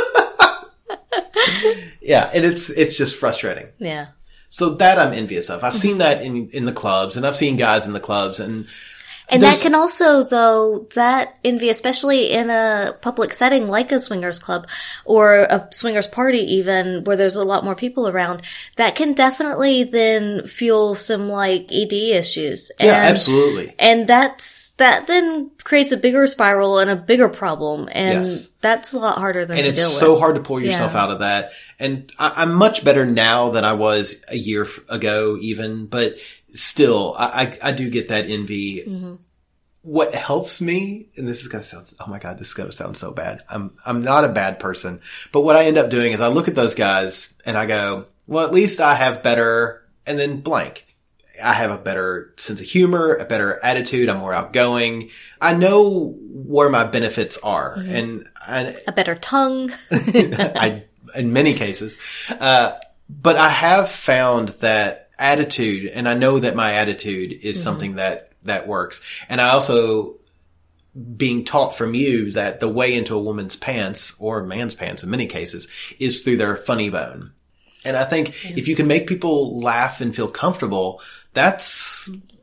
S4: Yeah. And it's just frustrating.
S3: Yeah.
S4: So that I'm envious of. I've seen that in the clubs, and I've seen guys in the clubs, and
S3: that can also, though, that envy, especially in a public setting like a swingers club or a swingers party even, where there's a lot more people around, that can definitely then fuel some, like, ED issues.
S4: Yeah, absolutely.
S3: And that then creates a bigger spiral and a bigger problem, and that's a lot harder than to deal with.
S4: And it's so hard to pull yourself out of that. And I'm much better now than I was a year ago even, but still, I do get that envy. Mm-hmm. What helps me, and this is going to sound, oh my God, this is going to sound so bad. I'm not a bad person, but what I end up doing is I look at those guys and I go, well, at least I have better, and then blank. I have a better sense of humor, a better attitude. I'm more outgoing. I know where my benefits are, and
S3: a better tongue.
S4: In many cases, but I have found that attitude, and I know that my attitude is something that works. And I also, being taught from you that the way into a woman's pants, or a man's pants in many cases, is through their funny bone. And I think if you can make people laugh and feel comfortable, that's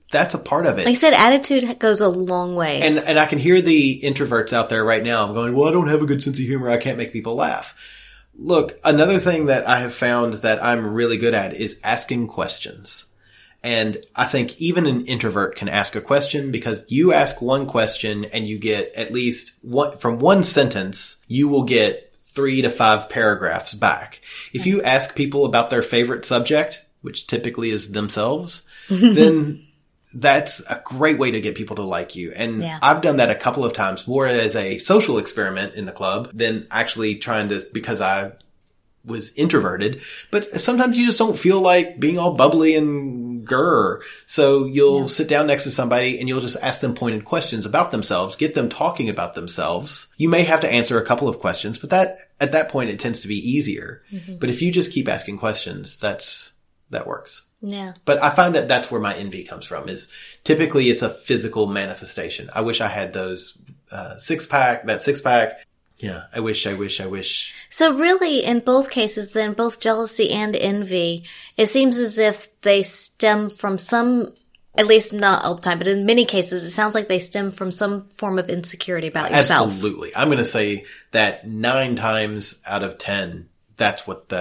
S4: that's a part of it.
S3: Like I said, attitude goes a long way.
S4: And I can hear the introverts out there right now. I'm going, well, I don't have a good sense of humor. I can't make people laugh. Look, another thing that I have found that I'm really good at is asking questions. And I think even an introvert can ask a question, because you ask one question and you get at least from one sentence, you will get 3 to 5 paragraphs back. If you ask people about their favorite subject, which typically is themselves, then that's a great way to get people to like you. And I've done that a couple of times, more as a social experiment in the club than actually trying to, because I was introverted. But sometimes you just don't feel like being all bubbly and grrr. So you'll sit down next to somebody and you'll just ask them pointed questions about themselves, get them talking about themselves. You may have to answer a couple of questions, but at that point it tends to be easier. But if you just keep asking questions, that works.
S3: Yeah.
S4: But I find that that's where my envy comes from, is typically it's a physical manifestation. I wish I had those that six pack. Yeah. I wish.
S3: So really, in both cases, then, both jealousy and envy, it seems as if they stem from some, at least not all the time, but in many cases, it sounds like they stem from some form of insecurity about yourself.
S4: Absolutely. I'm going to say that 9 times out of 10, that's what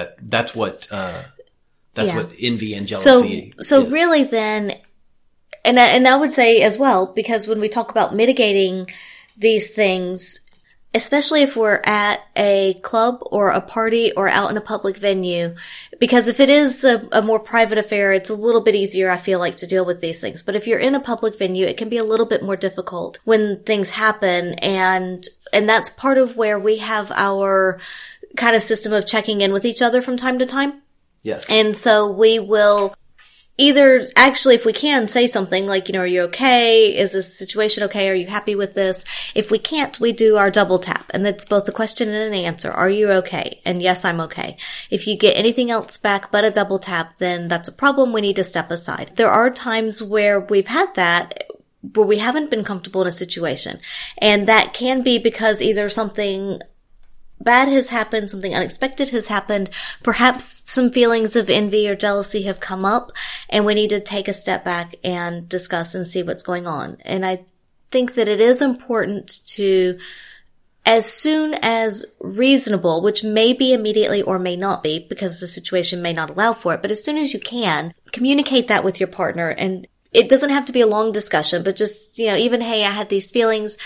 S4: envy and jealousy is.
S3: So really then, and I would say as well, because when we talk about mitigating these things, especially if we're at a club or a party or out in a public venue, because if it is a more private affair, it's a little bit easier, I feel like, to deal with these things. But if you're in a public venue, it can be a little bit more difficult when things happen. And that's part of where we have our kind of system of checking in with each other from time to time.
S4: Yes.
S3: And so we will either actually, if we can, say something like, are you okay? Is this situation okay? Are you happy with this? If we can't, we do our double tap, and that's both a question and an answer. Are you okay? And yes, I'm okay. If you get anything else back but a double tap, then that's a problem. We need to step aside. There are times where we've had that, where we haven't been comfortable in a situation. And that can be because either something bad has happened, something unexpected has happened, perhaps some feelings of envy or jealousy have come up, and we need to take a step back and discuss and see what's going on. And I think that it is important to, as soon as reasonable, which may be immediately or may not be, because the situation may not allow for it, but as soon as you can, communicate that with your partner. And it doesn't have to be a long discussion, but just, even, hey, I had these feelings.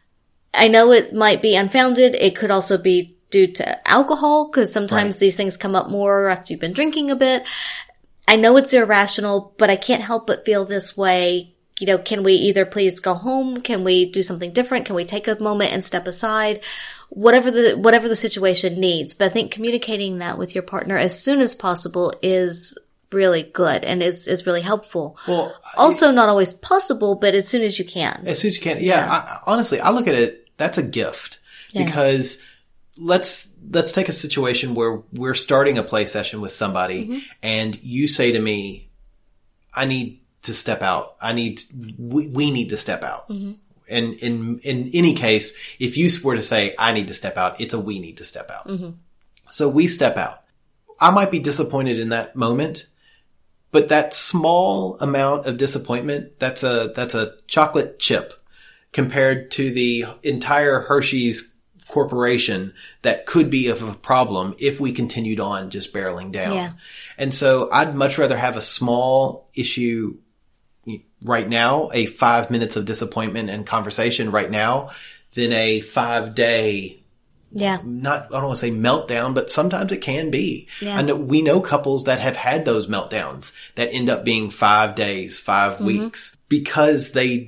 S3: I know it might be unfounded. It could also be due to alcohol, because sometimes these things come up more after you've been drinking a bit. I know it's irrational, but I can't help but feel this way. Can we either please go home? Can we do something different? Can we take a moment and step aside? Whatever the situation needs. But I think communicating that with your partner as soon as possible is really good and is really helpful. Well, also not always possible, but as soon as you can.
S4: As soon as you can. Yeah. Honestly, I look at it, that's a gift, because let's take a situation where we're starting a play session with somebody and you say to me, I need to step out. We need to step out. And in any case, if you were to say, I need to step out, it's a we need to step out. So we step out. I might be disappointed in that moment, but that small amount of disappointment, that's a chocolate chip compared to the entire Hershey's corporation that could be of a problem if we continued on just barreling down. Yeah. And so I'd much rather have a small issue right now, a 5 minutes of disappointment and conversation right now, than a 5-day I don't want to say meltdown, but sometimes it can be. Yeah. And we know couples that have had those meltdowns that end up being 5 days, 5 weeks, because they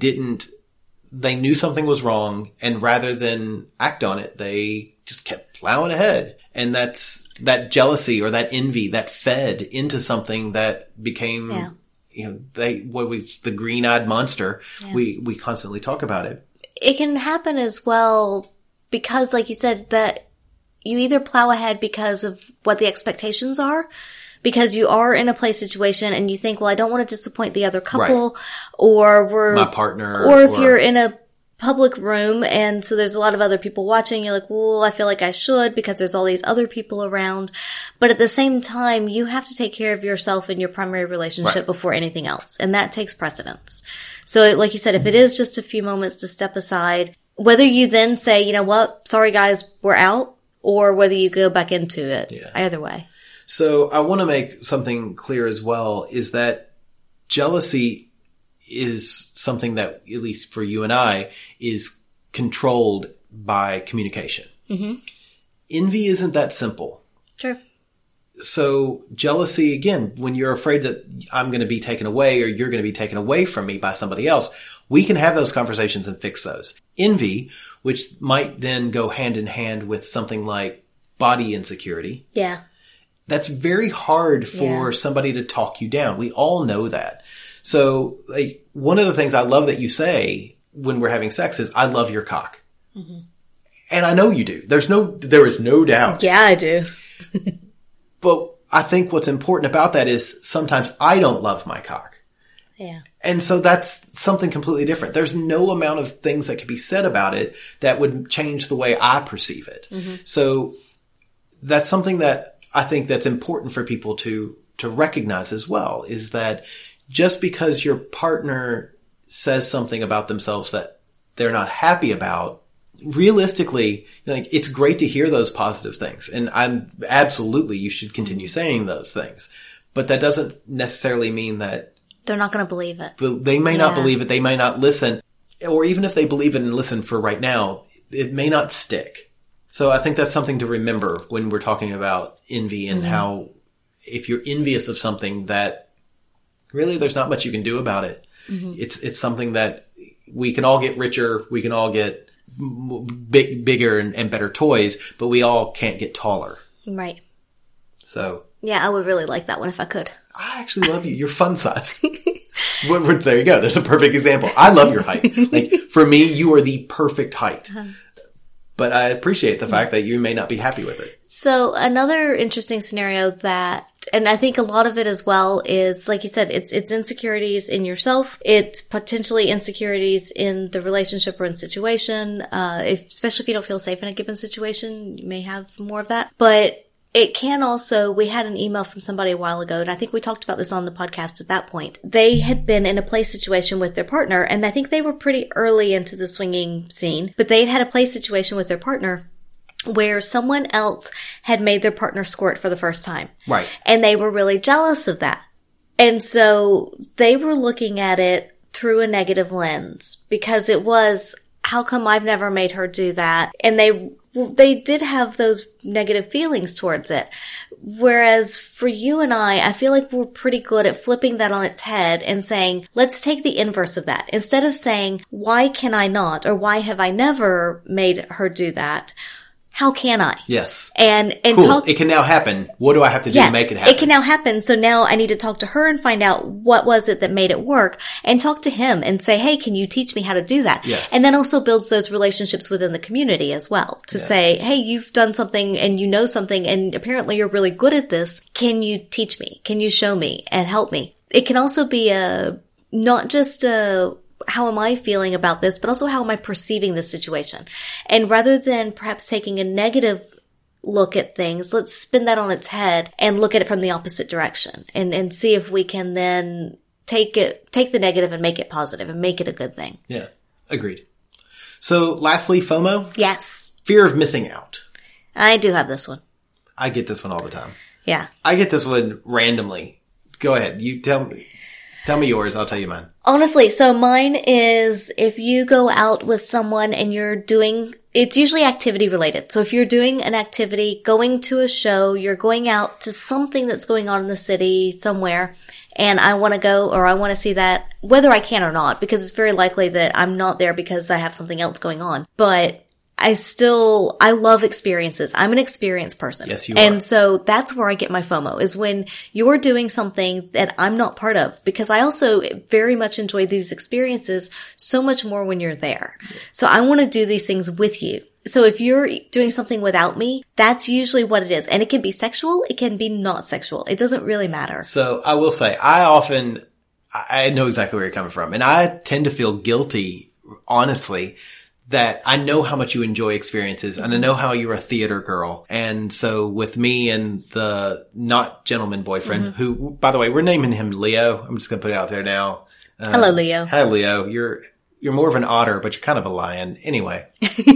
S4: knew something was wrong, and rather than act on it, they just kept plowing ahead. And that jealousy or that envy that fed into something that became, the green-eyed monster. Yeah. We constantly talk about it.
S3: It can happen as well, because, like you said, that you either plow ahead because of what the expectations are, because you are in a play situation and you think, well, I don't want to disappoint the other couple, or
S4: my partner,
S3: or if you're in a public room, and so there's a lot of other people watching. You're like, well, I feel like I should because there's all these other people around. But at the same time, you have to take care of yourself and your primary relationship before anything else. And that takes precedence. So like you said, if it is just a few moments to step aside, whether you then say, you know what, sorry guys, we're out, or whether you go back into it, either way.
S4: So I want to make something clear as well, is that jealousy is something that, at least for you and I, is controlled by communication. Mm-hmm. Envy isn't that simple.
S3: Sure.
S4: So jealousy, again, when you're afraid that I'm going to be taken away or you're going to be taken away from me by somebody else, we can have those conversations and fix those. Envy, which might then go hand in hand with something like body insecurity.
S3: Yeah.
S4: That's very hard for somebody to talk you down. We all know that. So like, one of the things I love that you say when we're having sex is, I love your cock. Mm-hmm. And I know you do. There is no doubt.
S3: Yeah, I do.
S4: But I think what's important about that is sometimes I don't love my cock.
S3: Yeah.
S4: And so that's something completely different. There's no amount of things that could be said about it that would change the way I perceive it. Mm-hmm. So that's something that I think that's important for people to recognize as well, is that just because your partner says something about themselves that they're not happy about, realistically, like, it's great to hear those positive things. And you should continue saying those things. But that doesn't necessarily mean that
S3: they're not going to believe it.
S4: They may not believe it. They may not listen. Or even if they believe it and listen for right now, it may not stick. So I think that's something to remember when we're talking about envy and how if you're envious of something that really there's not much you can do about it. Mm-hmm. It's something that we can all get richer. We can all get bigger and better toys, but we all can't get taller.
S3: Right.
S4: So.
S3: Yeah, I would really like that one if I could.
S4: I actually love you. You're fun sized. There you go. There's a perfect example. I love your height. Like, for me, you are the perfect height. Uh-huh. But I appreciate the fact that you may not be happy with it.
S3: So another interesting scenario that, and I think a lot of it as well is, like you said, it's insecurities in yourself. It's potentially insecurities in the relationship or in situation. Especially if you don't feel safe in a given situation, you may have more of that. But it can also, we had an email from somebody a while ago, and I think we talked about this on the podcast at that point. They had been in a play situation with their partner, and I think they were pretty early into the swinging scene, but they had a play situation with their partner where someone else had made their partner squirt for the first time.
S4: Right.
S3: And they were really jealous of that. And so they were looking at it through a negative lens because it was, how come I've never made her do that? And they did have those negative feelings towards it. Whereas for you and I feel like we're pretty good at flipping that on its head and saying, let's take the inverse of that. Instead of saying, why can I not? Or why have I never made her do that? How can I?
S4: Yes.
S3: And
S4: cool. It can now happen. What do I have to do to make it happen?
S3: It can now happen. So now I need to talk to her and find out what was it that made it work, and talk to him and say, hey, can you teach me how to do that?
S4: Yes.
S3: And then also builds those relationships within the community as well to say, hey, you've done something and you know something and apparently you're really good at this. Can you teach me? Can you show me and help me? It can also be not just how am I feeling about this, but also how am I perceiving this situation? And rather than perhaps taking a negative look at things, let's spin that on its head and look at it from the opposite direction and see if we can then take the negative and make it positive and make it a good thing.
S4: Yeah, agreed. So lastly, FOMO?
S3: Yes.
S4: Fear of missing out.
S3: I do have this one.
S4: I get this one all the time.
S3: Yeah.
S4: I get this one randomly. Go ahead. You tell me. Tell me yours. I'll tell you mine.
S3: Honestly, so mine is if you go out with someone and you're doing, it's usually activity related. So if you're doing an activity, going to a show, you're going out to something that's going on in the city somewhere, and I want to go or I want to see that, whether I can or not, because it's very likely that I'm not there because I have something else going on. But I love experiences. I'm an experience person.
S4: Yes, you are.
S3: And so that's where I get my FOMO, is when you're doing something that I'm not part of, because I also very much enjoy these experiences so much more when you're there. Yeah. So I want to do these things with you. So if you're doing something without me, that's usually what it is. And it can be sexual. It can be not sexual. It doesn't really matter.
S4: So I will say, I know exactly where you're coming from, and I tend to feel guilty honestly, that I know how much you enjoy experiences, and I know how you're a theater girl. And so with me and the not gentleman boyfriend, who, by the way, we're naming him Leo. I'm just going to put it out there now.
S3: Hello, Leo.
S4: Hi, Leo. You're more of an otter, but you're kind of a lion. Anyway.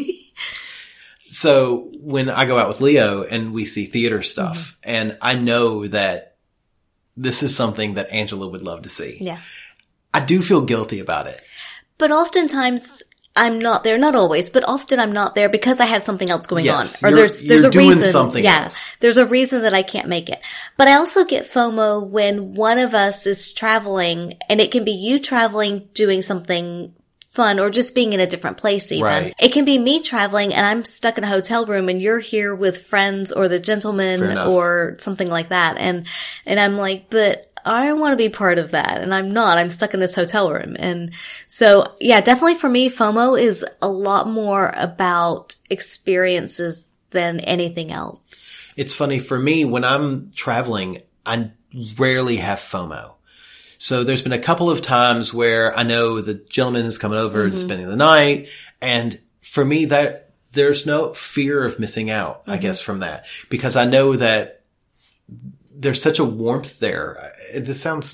S4: So when I go out with Leo and we see theater stuff, and I know that this is something that Angela would love to see.
S3: Yeah.
S4: I do feel guilty about it.
S3: But oftentimes I'm not there, not always, but often I'm not there because I have something else going on. Or there's a
S4: doing
S3: reason.
S4: Something else.
S3: There's a reason that I can't make it. But I also get FOMO when one of us is traveling, and it can be you traveling, doing something fun, or just being in a different place even. Right. It can be me traveling and I'm stuck in a hotel room and you're here with friends or the gentleman or something like that. And I'm like, but I want to be part of that. And I'm not. I'm stuck in this hotel room. And so, yeah, definitely for me, FOMO is a lot more about experiences than anything else.
S4: It's funny for me when I'm traveling, I rarely have FOMO. So there's been a couple of times where I know the gentleman is coming over and spending the night. And for me, that there's no fear of missing out, I guess, from that, because I know that there's such a warmth there. This sounds,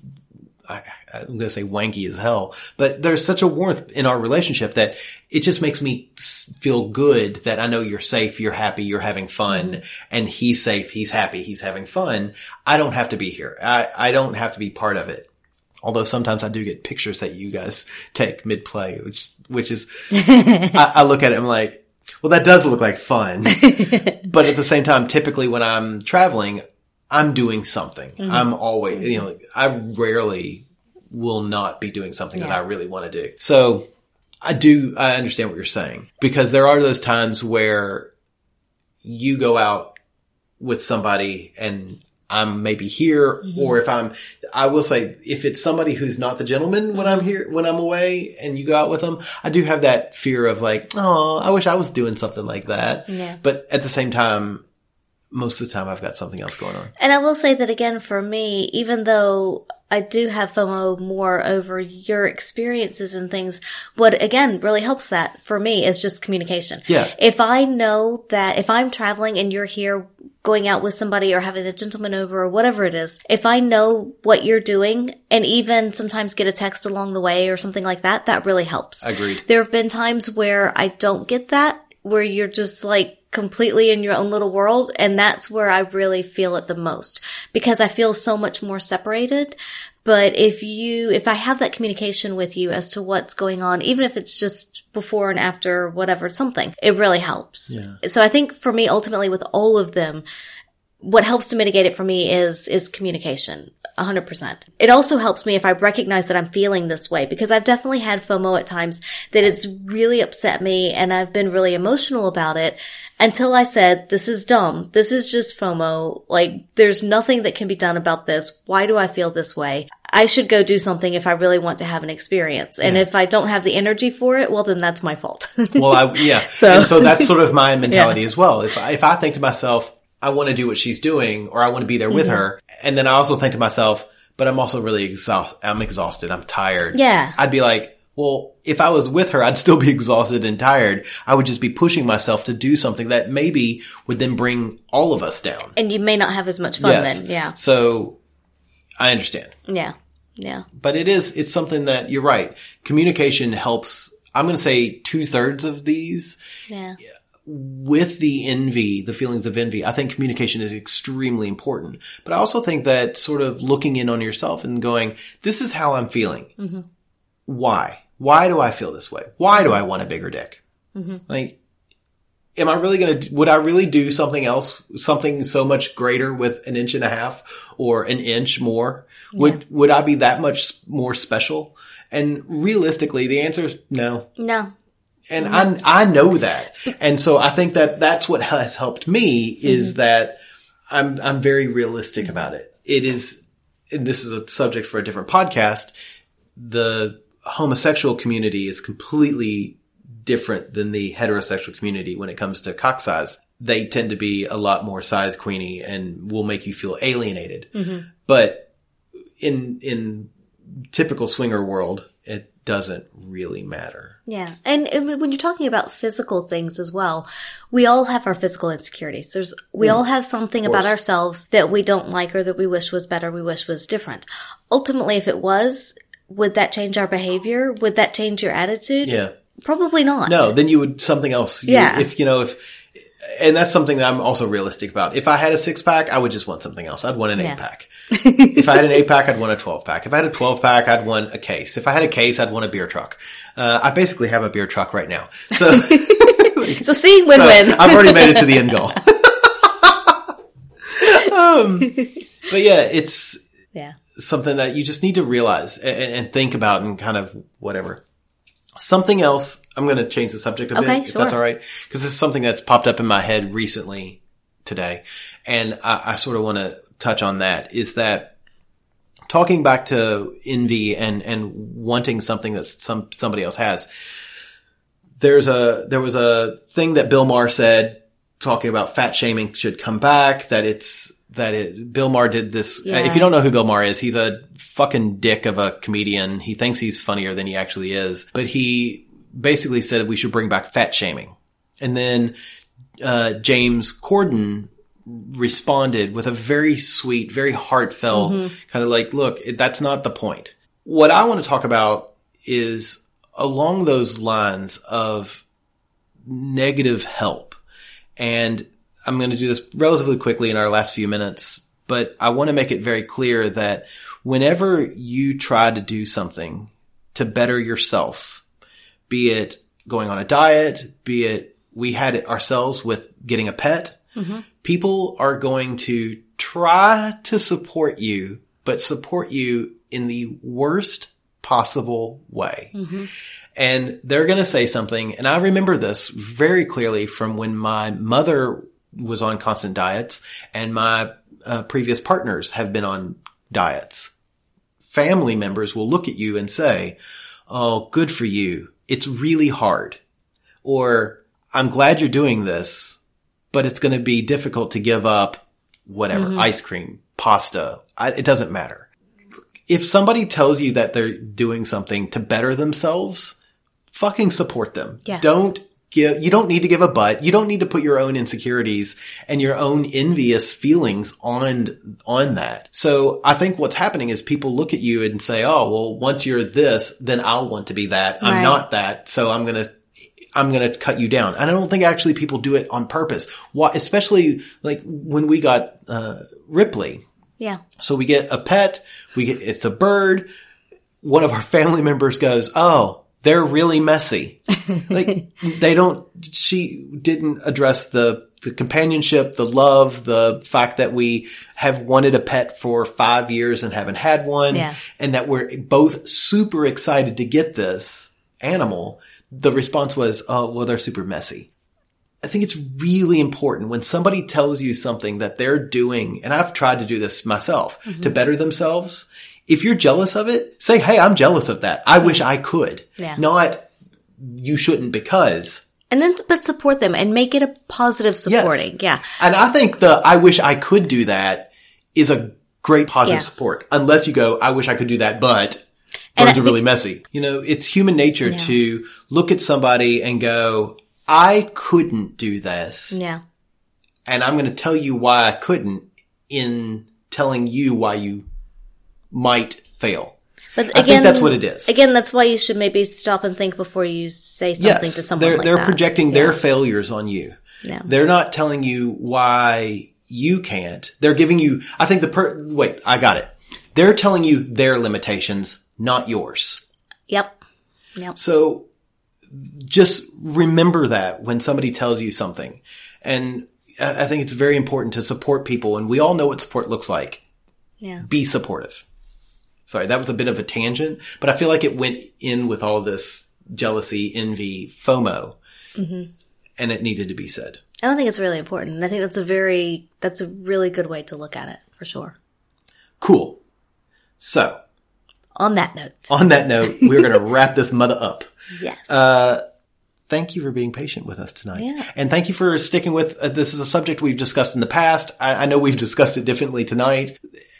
S4: I'm going to say wanky as hell, but there's such a warmth in our relationship that it just makes me feel good that I know you're safe, you're happy, you're having fun, and he's safe, he's happy, he's having fun. I don't have to be here. I don't have to be part of it. Although sometimes I do get pictures that you guys take mid-play, which is, I look at it and I'm like, well, that does look like fun. But at the same time, typically when I'm traveling, I'm doing something. I'm always, I rarely will not be doing something that I really want to do. So I understand what you're saying, because there are those times where you go out with somebody and I'm maybe here, or I will say, if it's somebody who's not the gentleman when I'm here, when I'm away and you go out with them, I do have that fear of like, oh, I wish I was doing something like that. Yeah. But at the same time, most of the time I've got something else going on.
S3: And I will say that again, for me, even though I do have FOMO more over your experiences and things, what again really helps that for me is just communication.
S4: Yeah.
S3: If I know that if I'm traveling and you're here going out with somebody or having the gentleman over or whatever it is, if I know what you're doing and even sometimes get a text along the way or something like that, that really helps.
S4: Agreed.
S3: There have been times where I don't get that, where you're just like completely in your own little world. And that's where I really feel it the most, because I feel so much more separated. But if I have that communication with you as to what's going on, even if it's just before and after, whatever, something, it really helps. Yeah. So I think for me, ultimately with all of them, what helps to mitigate it for me is communication. 100%. It also helps me if I recognize that I'm feeling this way, because I've definitely had FOMO at times that it's really upset me and I've been really emotional about it until I said, this is dumb. This is just FOMO. Like, there's nothing that can be done about this. Why do I feel this way? I should go do something if I really want to have an experience. And if I don't have the energy for it, well, then that's my fault.
S4: Well, so that's sort of my mentality as well. If I think to myself, I want to do what she's doing, or I want to be there with her. And then I also think to myself, but I'm also really exhausted. I'm tired.
S3: Yeah.
S4: I'd be like, well, if I was with her, I'd still be exhausted and tired. I would just be pushing myself to do something that maybe would then bring all of us down.
S3: And you may not have as much fun then. Yeah.
S4: So I understand.
S3: Yeah. Yeah.
S4: But it's something that you're right. Communication helps. I'm going to say 2/3 of these.
S3: Yeah.
S4: With the envy, the feelings of envy, I think communication is extremely important. But I also think that sort of looking in on yourself and going, this is how I'm feeling. Mm-hmm. Why? Why do I feel this way? Why do I want a bigger dick? Mm-hmm. Like, would I really do something else, something so much greater with 1.5 inches or an inch more? Yeah. Would I be that much more special? And realistically, the answer is no.
S3: No.
S4: And I know that. And so I think that that's what has helped me is that I'm very realistic about it. It is, and this is a subject for a different podcast, the homosexual community is completely different than the heterosexual community when it comes to cock size. They tend to be a lot more size queeny and will make you feel alienated. Mm-hmm. But in typical swinger world, it doesn't really matter.
S3: Yeah. And when you're talking about physical things as well, we all have our physical insecurities. We all have something about ourselves that we don't like or that we wish was better, we wish was different. Ultimately, if it was, would that change our behavior? Would that change your attitude?
S4: Yeah.
S3: Probably not.
S4: No, then you would something else. And that's something that I'm also realistic about. If I had a 6-pack, I would just want something else. I'd want an 8-pack. If I had an 8-pack, I'd want a 12-pack. If I had a 12-pack, I'd want a case. If I had a case, I'd want a beer truck. I basically have a beer truck right now. So,
S3: so see, win-win.
S4: I've already made it to the end goal. But yeah, it's something that you just need to realize and think about and kind of whatever. Something else, I'm going to change the subject a bit, if that's all right. Because this is something that's popped up in my head recently today. And I sort of want to touch on that, is that talking back to envy and wanting something that somebody else has. There was a thing that Bill Maher said talking about fat shaming should come back, Bill Maher did this. Yes. If you don't know who Bill Maher is, he's a fucking dick of a comedian. He thinks he's funnier than he actually is. But he basically said we should bring back fat shaming. And then James Corden responded with a very sweet, very heartfelt kind of like, look, that's not the point. What I want to talk about is along those lines of negative help. And I'm going to do this relatively quickly in our last few minutes, but I want to make it very clear that whenever you try to do something to better yourself, be it going on a diet, be it we had it ourselves with getting a pet, people are going to try to support you, but support you in the worst possible way. And they're going to say something. And I remember this very clearly from when my mother was on constant diets and my previous partners have been on diets. Family members will look at you and say, oh, good for you. It's really hard. Or I'm glad you're doing this, but it's going to be difficult to give up whatever, ice cream, pasta. It doesn't matter. If somebody tells you that they're doing something to better themselves, fucking support them.
S3: Yes.
S4: You don't need to give a butt. You don't need to put your own insecurities and your own envious feelings on that. So I think what's happening is people look at you and say, oh, well, once you're this, then I'll want to be that. I'm not that. So I'm going to cut you down. And I don't think actually people do it on purpose. Why, especially like when we got, Ripley.
S3: Yeah.
S4: So we get a pet. It's a bird. One of our family members goes, oh, they're really messy. Like she didn't address the companionship, the love, the fact that we have wanted a pet for 5 years and haven't had one. Yeah. And that we're both super excited to get this animal. The response was, oh, well, they're super messy. I think it's really important when somebody tells you something that they're doing, and I've tried to do this myself, to better themselves. If you're jealous of it, say, hey, I'm jealous of that. I wish I could. Yeah. Not, you shouldn't because.
S3: And then, but support them and make it a positive supporting. Yes. Yeah.
S4: And I think I wish I could do that is a great positive support. Unless you go, I wish I could do that, but birds are really messy. You know, it's human nature to look at somebody and go, I couldn't do this.
S3: Yeah.
S4: And I'm going to tell you why I couldn't in telling you why you might fail.
S3: But again,
S4: I think that's what it is.
S3: Again, that's why you should maybe stop and think before you say something to someone like that.
S4: They're projecting their failures on you. Yeah. They're not telling you why you can't. They're giving you, I think wait, I got it. They're telling you their limitations, not yours.
S3: Yep.
S4: So just remember that when somebody tells you something. And I think it's very important to support people. And we all know what support looks like. Yeah. Be supportive. Sorry, that was a bit of a tangent, but I feel like it went in with all this jealousy, envy, FOMO, and it needed to be said.
S3: I don't think it's really important. And I think that's a really good way to look at it, for sure.
S4: Cool. So.
S3: On that note,
S4: we're going to wrap this mother up.
S3: Yes.
S4: Thank you for being patient with us tonight. Yeah. And thank you for sticking with, this is a subject we've discussed in the past. I know we've discussed it differently tonight.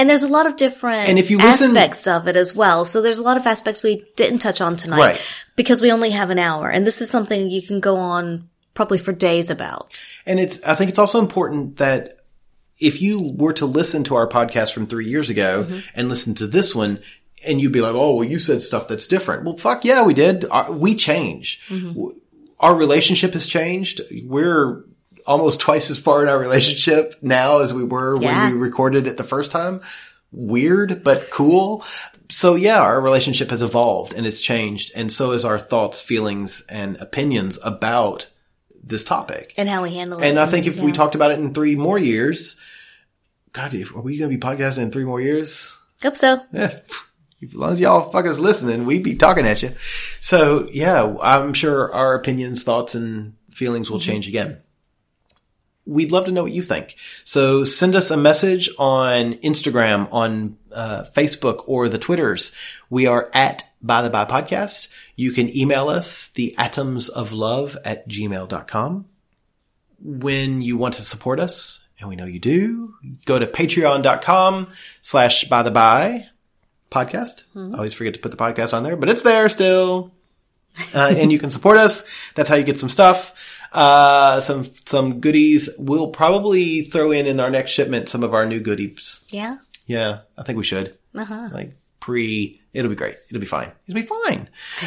S3: And there's a lot of different aspects of it as well. So there's a lot of aspects we didn't touch on tonight because we only have an hour. And this is something you can go on probably for days about.
S4: And I think it's also important that if you were to listen to our podcast from 3 years ago and listen to this one, and you'd be like, oh, well, you said stuff that's different. Well, fuck yeah, we did. We change. Our relationship has changed. We're almost twice as far in our relationship now as we were when we recorded it the first time. Weird, but cool. So yeah, our relationship has evolved and it's changed. And so is our thoughts, feelings, and opinions about this topic.
S3: And how we handle it.
S4: And I think if we talked about it in 3 more years, God, are we going to be podcasting in 3 more years?
S3: Hope so.
S4: Yeah. As long as y'all fuckers listening, we'd be talking at you. So yeah, I'm sure our opinions, thoughts, and feelings will change again. We'd love to know what you think. So send us a message on Instagram, on Facebook, or the Twitters. We are at By the By Podcast. You can email us, theatomsoflove@gmail.com. When you want to support us, and we know you do, go to patreon.com/bytheby podcast. I always forget to put the podcast on there, but it's there still. And you can support us. That's how you get some stuff. Some goodies. We'll probably throw in our next shipment some of our new goodies.
S3: Yeah?
S4: Yeah, I think we should. Like it'll be great. It'll be fine. It'll be fine.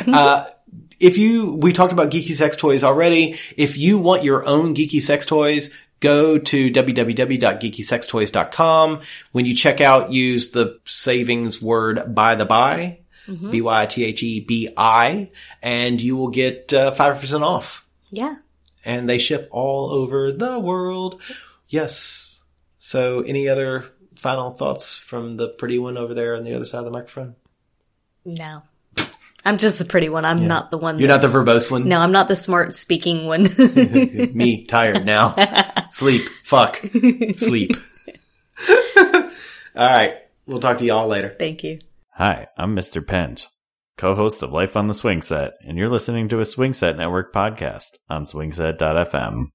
S4: We talked about geeky sex toys already. If you want your own geeky sex toys, go to www.geekysextoys.com. When you check out, use the savings word by the by, BYTHEBI, and you will get 5% off.
S3: Yeah.
S4: And they ship all over the world. Yes. So any other final thoughts from the pretty one over there on the other side of the microphone?
S3: No. I'm just the pretty one. I'm not the one.
S4: You're not the verbose one?
S3: No, I'm not the smart speaking one.
S4: Me, tired now. Sleep. Fuck. Sleep. All right. We'll talk to y'all later.
S3: Thank you.
S6: Hi, I'm Mr. Penge, co-host of Life on the Swing Set, and you're listening to a Swing Set Network podcast on swingset.fm.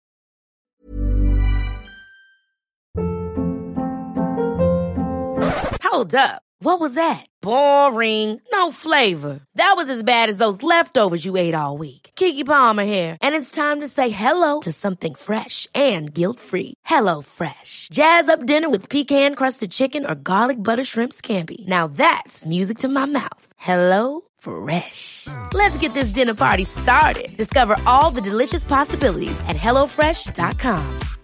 S1: Hold up. What was that? Boring. No flavor. That was as bad as those leftovers you ate all week. Keke Palmer here. And it's time to say hello to something fresh and guilt-free. Hello Fresh. Jazz up dinner with pecan-crusted chicken or garlic butter shrimp scampi. Now that's music to my mouth. Hello Fresh. Let's get this dinner party started. Discover all the delicious possibilities at HelloFresh.com.